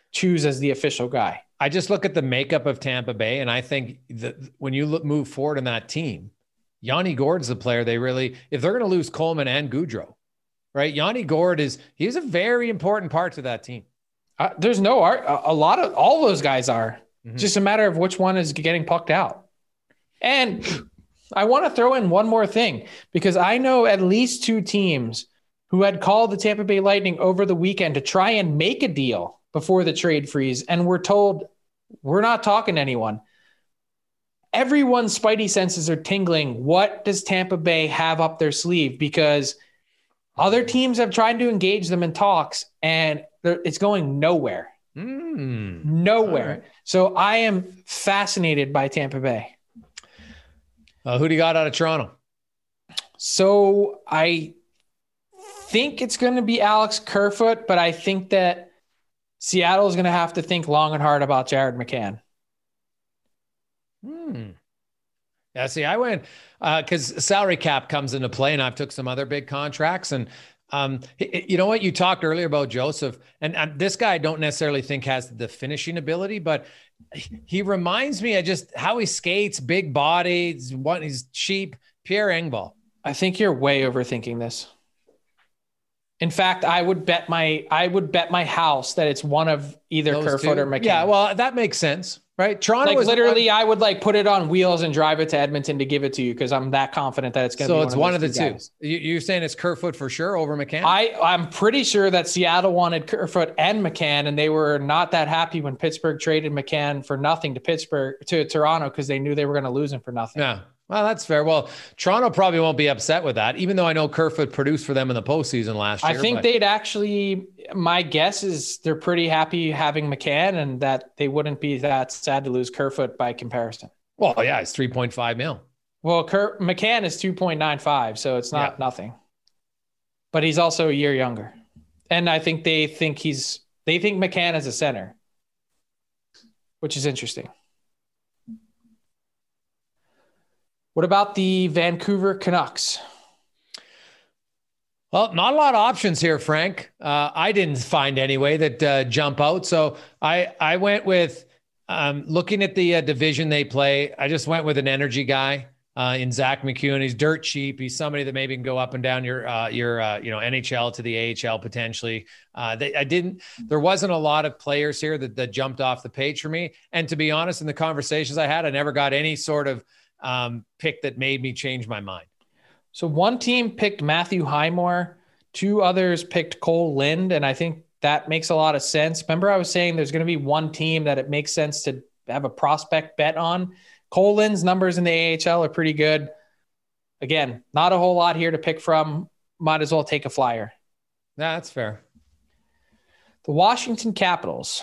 choose as the official guy. I just look at the makeup of Tampa Bay, and I think that when you look, move forward in that team, Yanni Gourde's the player they really, if they're going to lose Coleman and Gaudreau, right? Yanni Gourde is, he's a very important part to that team. Uh, there's no art. A, a lot of, all those guys are. Mm-hmm. Just a matter of which one is getting pucked out. And I want to throw in one more thing, because I know at least two teams who had called the Tampa Bay Lightning over the weekend to try and make a deal before the trade freeze, and we're told we're not talking to anyone. Everyone's spidey senses are tingling. What does Tampa Bay have up their sleeve? Because other teams have tried to engage them in talks, and it's going nowhere. Mm. Nowhere. Right. So I am fascinated by Tampa Bay. Uh, who do you got out of Toronto? So I think it's going to be Alex Kerfoot, but I think that Seattle is going to have to think long and hard about Jared McCann. Hmm. Yeah, see, I went because uh, salary cap comes into play, and I've took some other big contracts. And um, you know what? You talked earlier about Joseph, and, and this guy I don't necessarily think has the finishing ability, but he reminds me of just how he skates, big body, he's, one, he's cheap. Pierre Engvall. I think you're way overthinking this. In fact, I would bet my I would bet my house that it's one of either Those Kerfoot two. or McCann. Yeah, well, that makes sense, right? Toronto like was literally, one, I would like put it on wheels and drive it to Edmonton to give it to you because I'm that confident that it's going to so be. it's one of, one of the two. guys. You, you're saying it's Kerfoot for sure over McCann? I I'm pretty sure that Seattle wanted Kerfoot and McCann, and they were not that happy when Pittsburgh traded McCann for nothing to Pittsburgh to Toronto because they knew they were going to lose him for nothing. Yeah. Well, that's fair. Well, Toronto probably won't be upset with that, even though I know Kerfoot produced for them in the postseason last year. I think but... they'd actually, my guess is they're pretty happy having McCann and that they wouldn't be that sad to lose Kerfoot by comparison. Well, yeah, it's three point five mil. Well, Ker- McCann is two point nine five, so it's not yeah. nothing. But he's also a year younger. And I think they think he's, they think McCann is a center, which is interesting. What about the Vancouver Canucks? Well, not a lot of options here, Frank. Uh, I didn't find any way that uh, jump out. So I, I went with um, looking at the uh, division they play. I just went with an energy guy uh, in Zach McEwen. He's dirt cheap. He's somebody that maybe can go up and down your, uh, your uh, you know, N H L to the A H L potentially. Uh, they, I didn't, there wasn't a lot of players here that, that jumped off the page for me. And to be honest, in the conversations I had, I never got any sort of um, pick that made me change my mind. So one team picked Matthew Highmore, two others picked Cole Lind, and I think that makes a lot of sense. Remember I was saying there's going to be one team that it makes sense to have a prospect bet on. Cole Lind's numbers in the A H L are pretty good. Again, not a whole lot here to pick from. Might as well take a flyer. Yeah, that's fair. The Washington Capitals.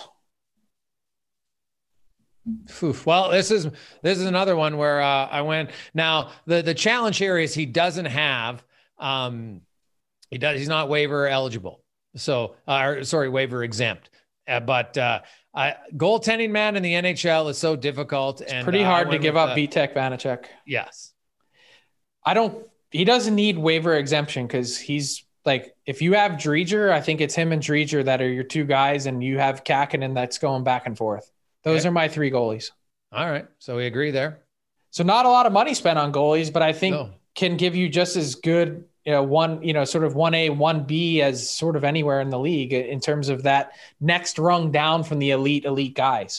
Oof. Well, this is this is another one where uh, I went. Now the the challenge here is he doesn't have um, he does he's not waiver eligible. So uh, or, sorry, waiver exempt. Uh, but uh, I, goaltending man in the N H L is so difficult it's and pretty uh, hard to give up uh, Vitek Vanacek. Yes, I don't. He doesn't need waiver exemption because he's like if you have Dreger, I think it's him and Dreger that are your two guys, and you have Kakinen that's going back and forth. Those okay. are my three goalies. All right. So we agree there. So not a lot of money spent on goalies, but I think no. can give you just as good, you know, one, you know, sort of one A, one B as sort of anywhere in the league in terms of that next rung down from the elite, elite guys.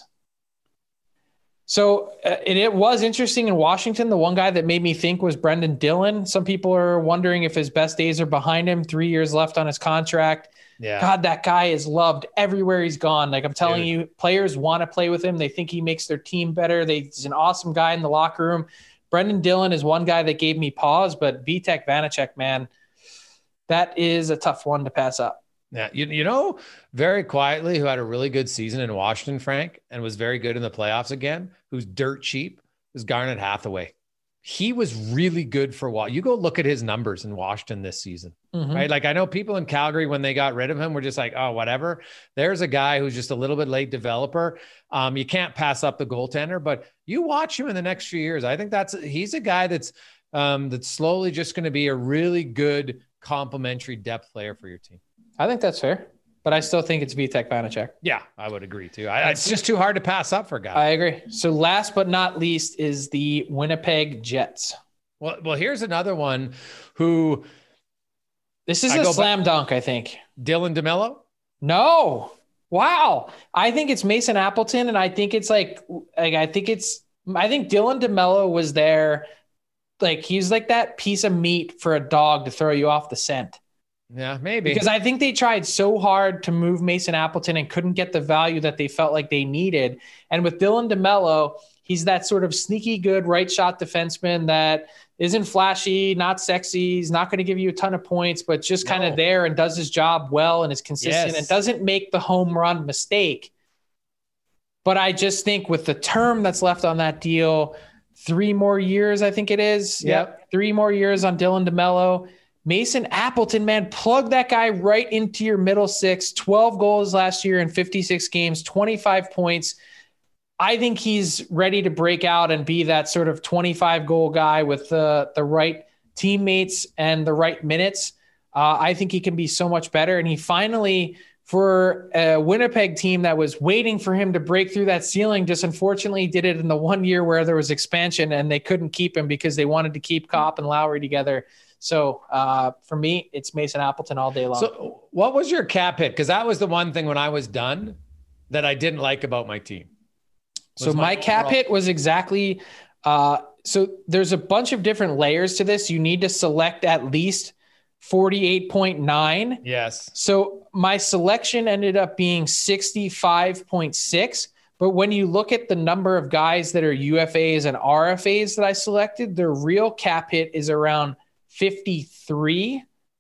So uh, and it was interesting in Washington. The one guy that made me think was Brendan Dillon. Some people are wondering if his best days are behind him. Three years left on his contract. Yeah. God, that guy is loved everywhere he's gone. Like I'm telling Dude. you, players want to play with him. They think he makes their team better. They, he's an awesome guy in the locker room. Brendan Dillon is one guy that gave me pause, but Vitek Vanacek, man, that is a tough one to pass up. Yeah. You, you know, very quietly who had a really good season in Washington, Frank, and was very good in the playoffs again, who's dirt cheap, is Garnet Hathaway. He was really good for a while. You go look at his numbers in Washington this season, mm-hmm. right? Like I know people in Calgary, when they got rid of him, were just like, oh, whatever. There's a guy who's just a little bit late developer. Um, you can't pass up the goaltender, but you watch him in the next few years. I think that's, he's a guy that's, um, that's slowly just going to be a really good complementary depth player for your team. I think that's fair. but I still think it's Vitek Vanacek. Yeah, I would agree too. I, it's just too hard to pass up for a guy. I agree. So last but not least is the Winnipeg Jets. Well, well, here's another one who. This is I a go slam back- dunk, I think. Dylan DeMello? No. Wow. I think it's Mason Appleton, and I think it's like, like I think it's I think Dylan DeMello was there. Like he's like that piece of meat for a dog to throw you off the scent. Yeah, maybe. Because I think they tried so hard to move Mason Appleton and couldn't get the value that they felt like they needed. And with Dylan DeMello, he's that sort of sneaky good right shot defenseman that isn't flashy, not sexy. He's not going to give you a ton of points, but just kind of No. there and does his job well and is consistent Yes. and doesn't make the home run mistake. But I just think with the term that's left on that deal, three more years, I think it is. Yep. Three more years on Dylan DeMello. Mason Appleton, man, plug that guy right into your middle six. twelve goals last year in fifty-six games, twenty-five points. I think he's ready to break out and be that sort of twenty-five goal guy with the, the right teammates and the right minutes. Uh, I think he can be so much better. And he finally, for a Winnipeg team that was waiting for him to break through that ceiling, just unfortunately did it in the one year where there was expansion and they couldn't keep him because they wanted to keep Kopp and Lowry together. So uh, for me, it's Mason Appleton all day long. So what was your cap hit? Because that was the one thing when I was done that I didn't like about my team. So my, my cap hit was exactly uh, so there's a bunch of different layers to this. You need to select at least forty-eight point nine. Yes. So my selection ended up being sixty-five point six. But when you look at the number of guys that are U F As and R F As that I selected, their real cap hit is around fifty-three.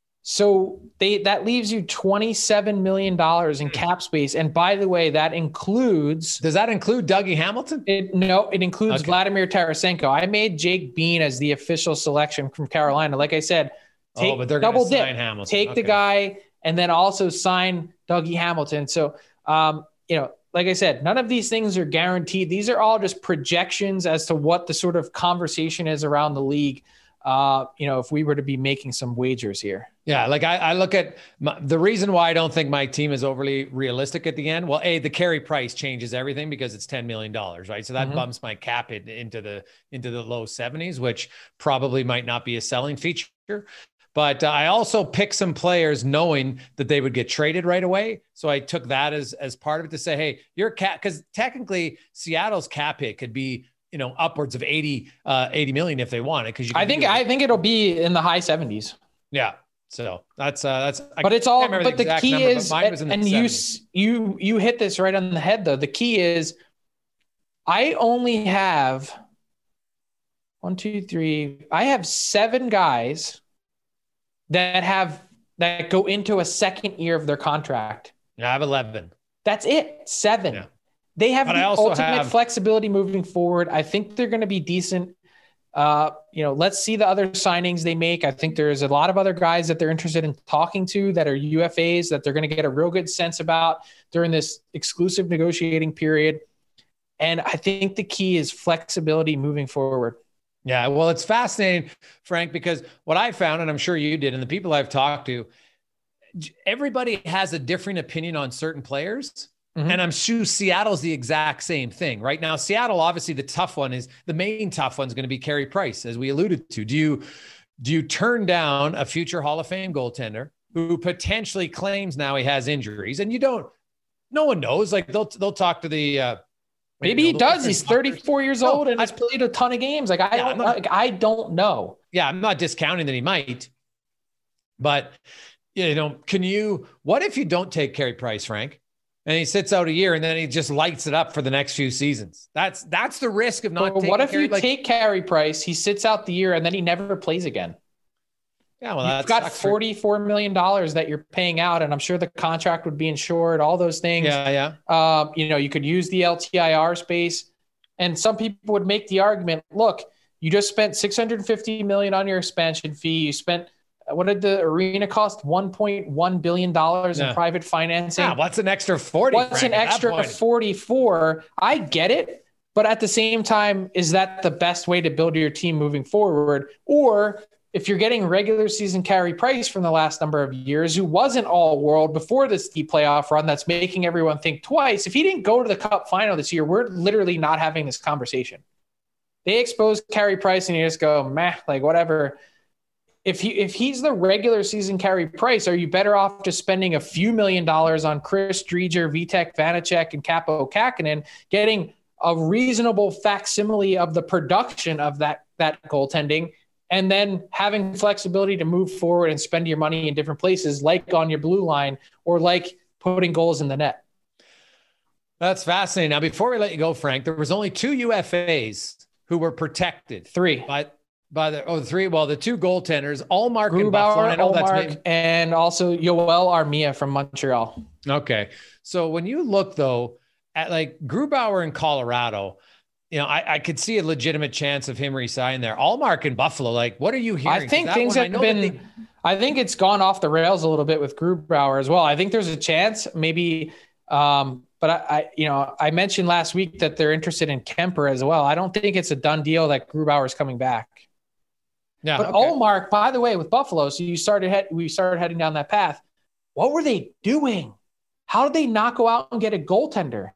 So they that leaves you twenty-seven million dollars in cap space. And by the way, that includes... Does that include Dougie Hamilton? It, no, it includes Okay. Vladimir Tarasenko. I made Jake Bean as the official selection from Carolina. Like I said, take Oh, but they're gonna double dip, sign Hamilton. take Okay. the guy, and then also sign Dougie Hamilton. So, um, you know, like I said, none of these things are guaranteed. These are all just projections as to what the sort of conversation is around the league. Uh, you know, if we were to be making some wagers here. Yeah, like I, I look at my, the reason why I don't think my team is overly realistic at the end. Well, A, the carry price changes everything because it's ten million dollars, right? So that Mhm. bumps my cap hit into the into the low seventies, which probably might not be a selling feature. But uh, I also picked some players knowing that they would get traded right away. So I took that as as part of it to say, hey, your cap, because technically Seattle's cap hit could be, you know, upwards of eighty, uh, eighty million if they want it. Because I think I think it'll be in the high seventies. yeah. So that's uh, that's. But I it's all. can't remember But the exact key number, but is, mine was in the and you seventies. s- you you hit this right on the head though. The key is, I only have one, two, three. I have seven guys that have that go into a second year of their contract. Yeah, I have eleven. That's it. Seven. Yeah. They have But the I also ultimate have- flexibility moving forward. I think they're going to be decent. Uh, you know, let's see the other signings they make. I think there's a lot of other guys that they're interested in talking to that are U F As that they're going to get a real good sense about during this exclusive negotiating period. And I think the key is flexibility moving forward. Yeah, well, it's fascinating, Frank, because what I found, and I'm sure you did, and the people I've talked to, j- everybody has a different opinion on certain players. Mhm. And I'm sure Seattle's the exact same thing right now. Seattle, obviously the tough one is the main tough one is going to be Carey Price, as we alluded to. Do you, do you turn down a future Hall of Fame goaltender who potentially claims now he has injuries? And you don't, no one knows. Like they'll, they'll talk to the, uh, Maybe you he know, does. the- He's thirty-four years No, old and I- has played a ton of games. Like I Yeah, don't, I'm not- like, I don't know. Yeah, I'm not discounting that he might, but you know, can you, what if you don't take Carey Price, Frank, and he sits out a year and then he just lights it up for the next few seasons? That's, that's the risk of not But taking what if Carey, you like, take Carey Price, he sits out the year and then he never plays again? yeah, well, You've that's got sucks for- forty-four million dollars that you're paying out, and I'm sure the contract would be insured, all those things. Yeah, yeah. Um, you know, you could use the L T I R space. And some people would make the argument, look, you just spent six hundred fifty million dollars on your expansion fee. You spent, what did the arena cost? one point one billion dollars Yeah. in private financing. Yeah, what's an extra forty? What's Frank, an at that extra point? forty-four? I get it. But at the same time, is that the best way to build your team moving forward? Or if you're getting regular season Carey Price from the last number of years, who wasn't all world before this deep playoff run, that's making everyone think twice. If he didn't go to the Cup final this year, we're literally not having this conversation. They expose Carey Price and you just go, meh, like whatever. If he if he's the regular season Carey Price, are you better off just spending a few million dollars on Chris Driedger, Vitek Vanacek, and Kaapo Kähkönen, getting a reasonable facsimile of the production of that that goaltending, and then having flexibility to move forward and spend your money in different places, like on your blue line or like putting goals in the net? That's fascinating. Now, before we let you go, Frank, there was only two U F As who were protected. Three. By, by the, oh, the three. Well, the two goaltenders, Ullmark Grubauer, and Buffalo. And I know Ullmark, that's maybe... and also Yoel Armia from Montreal. Okay. So when you look, though, at like Grubauer in Colorado, you know, I, I could see a legitimate chance of him resigning there. Ullmark in Buffalo, like, what are you hearing? I think things have been, they... I think it's gone off the rails a little bit with Grubauer as well. I think there's a chance maybe, um, but I, I, you know, I mentioned last week that they're interested in Kemper as well. I don't think it's a done deal that Grubauer is coming back. Yeah, but okay. Ullmark, by the way, with Buffalo, so you started, head, we started heading down that path. What were they doing? How did they not go out and get a goaltender?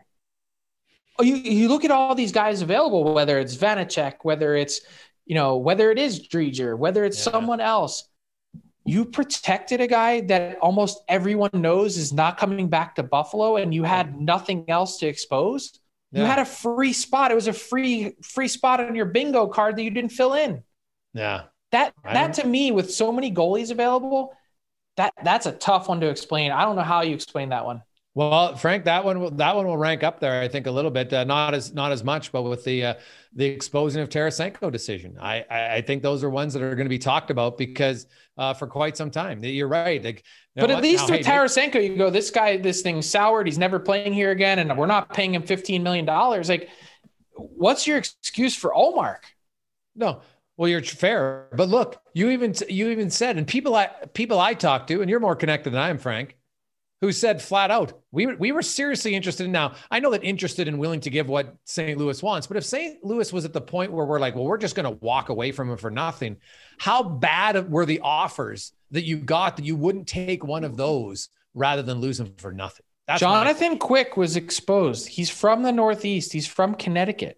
Oh, you, you look at all these guys available, whether it's Vanacek, whether it's, you know, whether it is Driedger, whether it's yeah. someone else. You protected a guy that almost everyone knows is not coming back to Buffalo, and you had nothing else to expose. Yeah. You had a free spot. It was a free free spot on your bingo card that you didn't fill in. Yeah. That that to me, with so many goalies available, that that's a tough one to explain. I don't know how you explain that one. Well, Frank, that one will, that one will rank up there, I think, a little bit. Uh, not as not as much, but with the uh, the exposing of Tarasenko decision, I, I I think those are ones that are going to be talked about because uh, for quite some time. You're right. Like, you but know at what? least now, with hey, Tarasenko, you go, this guy, this thing's soured. He's never playing here again, and we're not paying him fifteen million dollars. Like, what's your excuse for Ullmark? No. Well, you're fair, but look, you even you even said, and people I people I talked to, and you're more connected than I am, Frank, who said flat out, we we were seriously interested in. Now, I know that interested and willing to give what Saint Louis wants, but if Saint Louis was at the point where we're like, well, we're just going to walk away from him for nothing, how bad were the offers that you got that you wouldn't take one of those rather than lose him for nothing? That's Jonathan Quick was exposed. He's from the Northeast. He's from Connecticut.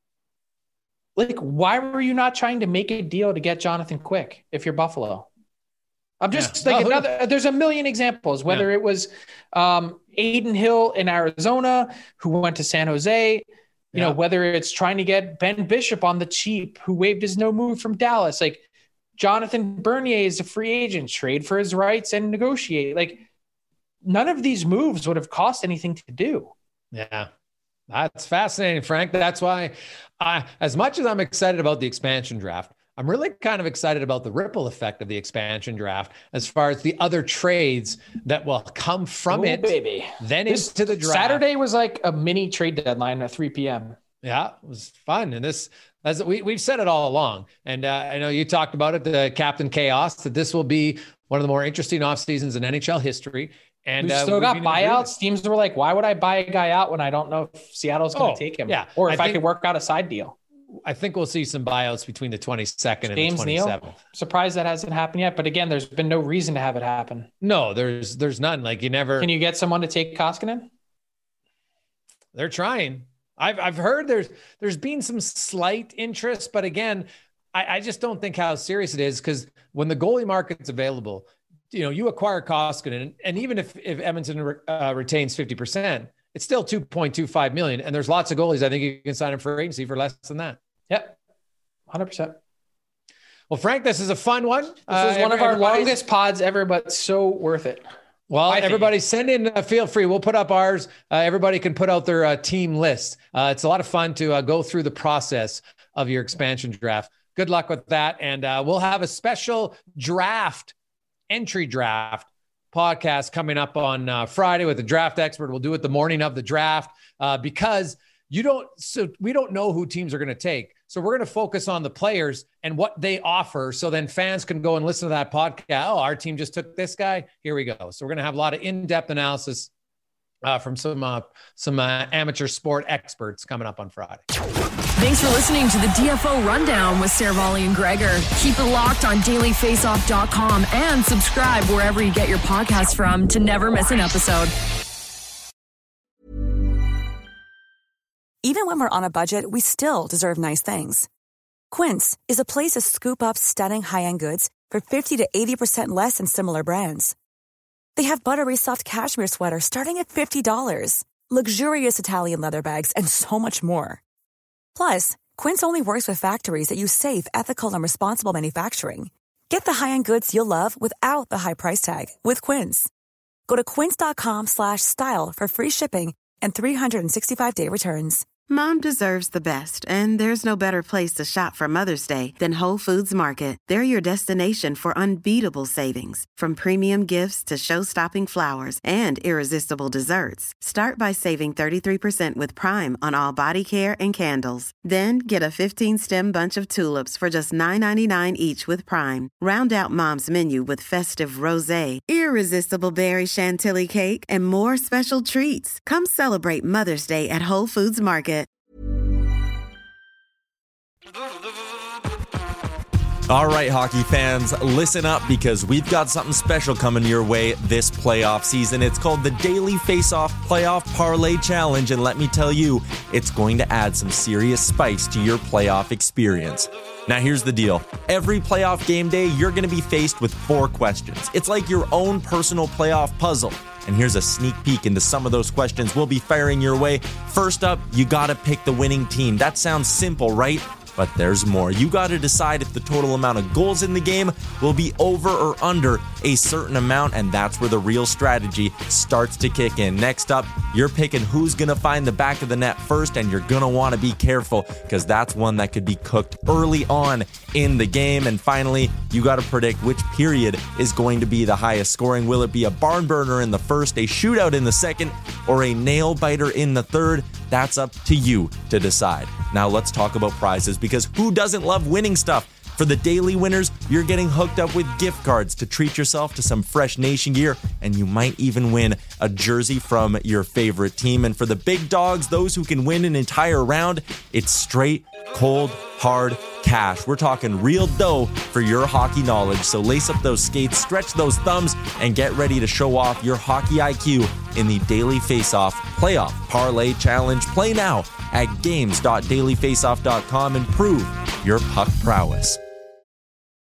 Like, why were you not trying to make a deal to get Jonathan Quick if you're Buffalo? I'm just yeah. like, no, another, there's a million examples, whether yeah. it was um, Aiden Hill in Arizona, who went to San Jose, you yeah. know, whether it's trying to get Ben Bishop on the cheap, who waived his no move from Dallas. Like, Jonathan Bernier is a free agent, trade for his rights and negotiate. Like, none of these moves would have cost anything to do. Yeah. That's fascinating, Frank. That's why I, as much as I'm excited about the expansion draft, I'm really kind of excited about the ripple effect of the expansion draft as far as the other trades that will come from Ooh, it. Baby. Then this, into the draft. Saturday was like a mini trade deadline at three p.m. Yeah, it was fun. And this, as we, we've said it all along. And uh, I know you talked about it, the Captain Chaos, that this will be one of the more interesting off seasons in N H L history. And we still uh, got buyouts. Teams were like, why would I buy a guy out when I don't know if Seattle's going to oh, take him? Yeah. Or if I, I think, could work out a side deal. I think we'll see some buyouts between the twenty-second and James the twenty-seventh. Neal, surprised that hasn't happened yet. But again, there's been no reason to have it happen. No, there's there's none. Like, you never. Can you get someone to take Koskinen? They're trying. I've I've heard there's there's been some slight interest, but again, I, I just don't think how serious it is, because when the goalie market's available, you know, you acquire Koskinen, and, and even if, if Edmonton re, uh, retains fifty percent, it's still two point two five million. And there's lots of goalies. I think you can sign them for agency for less than that. Yep. one hundred percent. Well, Frank, this is a fun one. This uh, is one of our longest pods ever, but so worth it. Well, I everybody think. send in, uh, feel free. We'll put up ours. Uh, everybody can put out their uh, team list. Uh, it's a lot of fun to uh, go through the process of your expansion draft. Good luck with that. And uh, we'll have a special draft entry draft podcast coming up on uh, Friday with the draft expert. We'll do it the morning of the draft uh, because you don't, so we don't know who teams are going to take. So we're going to focus on the players and what they offer. So then fans can go and listen to that podcast. Oh, our team just took this guy. Here we go. So we're going to have a lot of in-depth analysis uh, from some uh, some uh, amateur sport experts coming up on Friday. Thanks for listening to the D F O Rundown with Saravalli and Gregor. Keep it locked on daily face off dot com and subscribe wherever you get your podcasts from to never miss an episode. Even when we're on a budget, we still deserve nice things. Quince is a place to scoop up stunning high-end goods for fifty to eighty percent less than similar brands. They have buttery soft cashmere sweaters starting at fifty dollars, luxurious Italian leather bags, and so much more. Plus, Quince only works with factories that use safe, ethical, and responsible manufacturing. Get the high-end goods you'll love without the high price tag with Quince. Go to quince.com slash style for free shipping and three sixty-five day returns. Mom deserves the best, and there's no better place to shop for Mother's Day than Whole Foods Market. They're your destination for unbeatable savings, from premium gifts to show-stopping flowers and irresistible desserts. Start by saving thirty-three percent with Prime on all body care and candles. Then get a fifteen-stem bunch of tulips for just nine ninety-nine each with Prime. Round out Mom's menu with festive rosé, irresistible berry chantilly cake, and more special treats. Come celebrate Mother's Day at Whole Foods Market. All right, hockey fans, listen up because we've got something special coming your way this playoff season. It's called the Daily Face-Off Playoff Parlay Challenge, and let me tell you, it's going to add some serious spice to your playoff experience. Now, here's the deal. Every playoff game day, you're going to be faced with four questions. It's like your own personal playoff puzzle. And here's a sneak peek into some of those questions we'll be firing your way. First up, you got to pick the winning team. That sounds simple, right? But there's more. You got to decide if the total amount of goals in the game will be over or under a certain amount, and that's where the real strategy starts to kick in. Next up, you're picking who's going to find the back of the net first, and you're going to want to be careful because that's one that could be cooked early on in the game. And finally, you got to predict which period is going to be the highest scoring. Will it be a barn burner in the first, a shootout in the second, or a nail biter in the third? That's up to you to decide. Now let's talk about prizes, because who doesn't love winning stuff? For the daily winners, you're getting hooked up with gift cards to treat yourself to some fresh Nation gear, and you might even win a jersey from your favorite team. And for the big dogs, those who can win an entire round, it's straight, cold, hard cash. We're talking real dough for your hockey knowledge. So lace up those skates, stretch those thumbs, and get ready to show off your hockey I Q in the Daily Face-Off Playoff Parlay Challenge. Play now at games dot daily face off dot com and prove your puck prowess.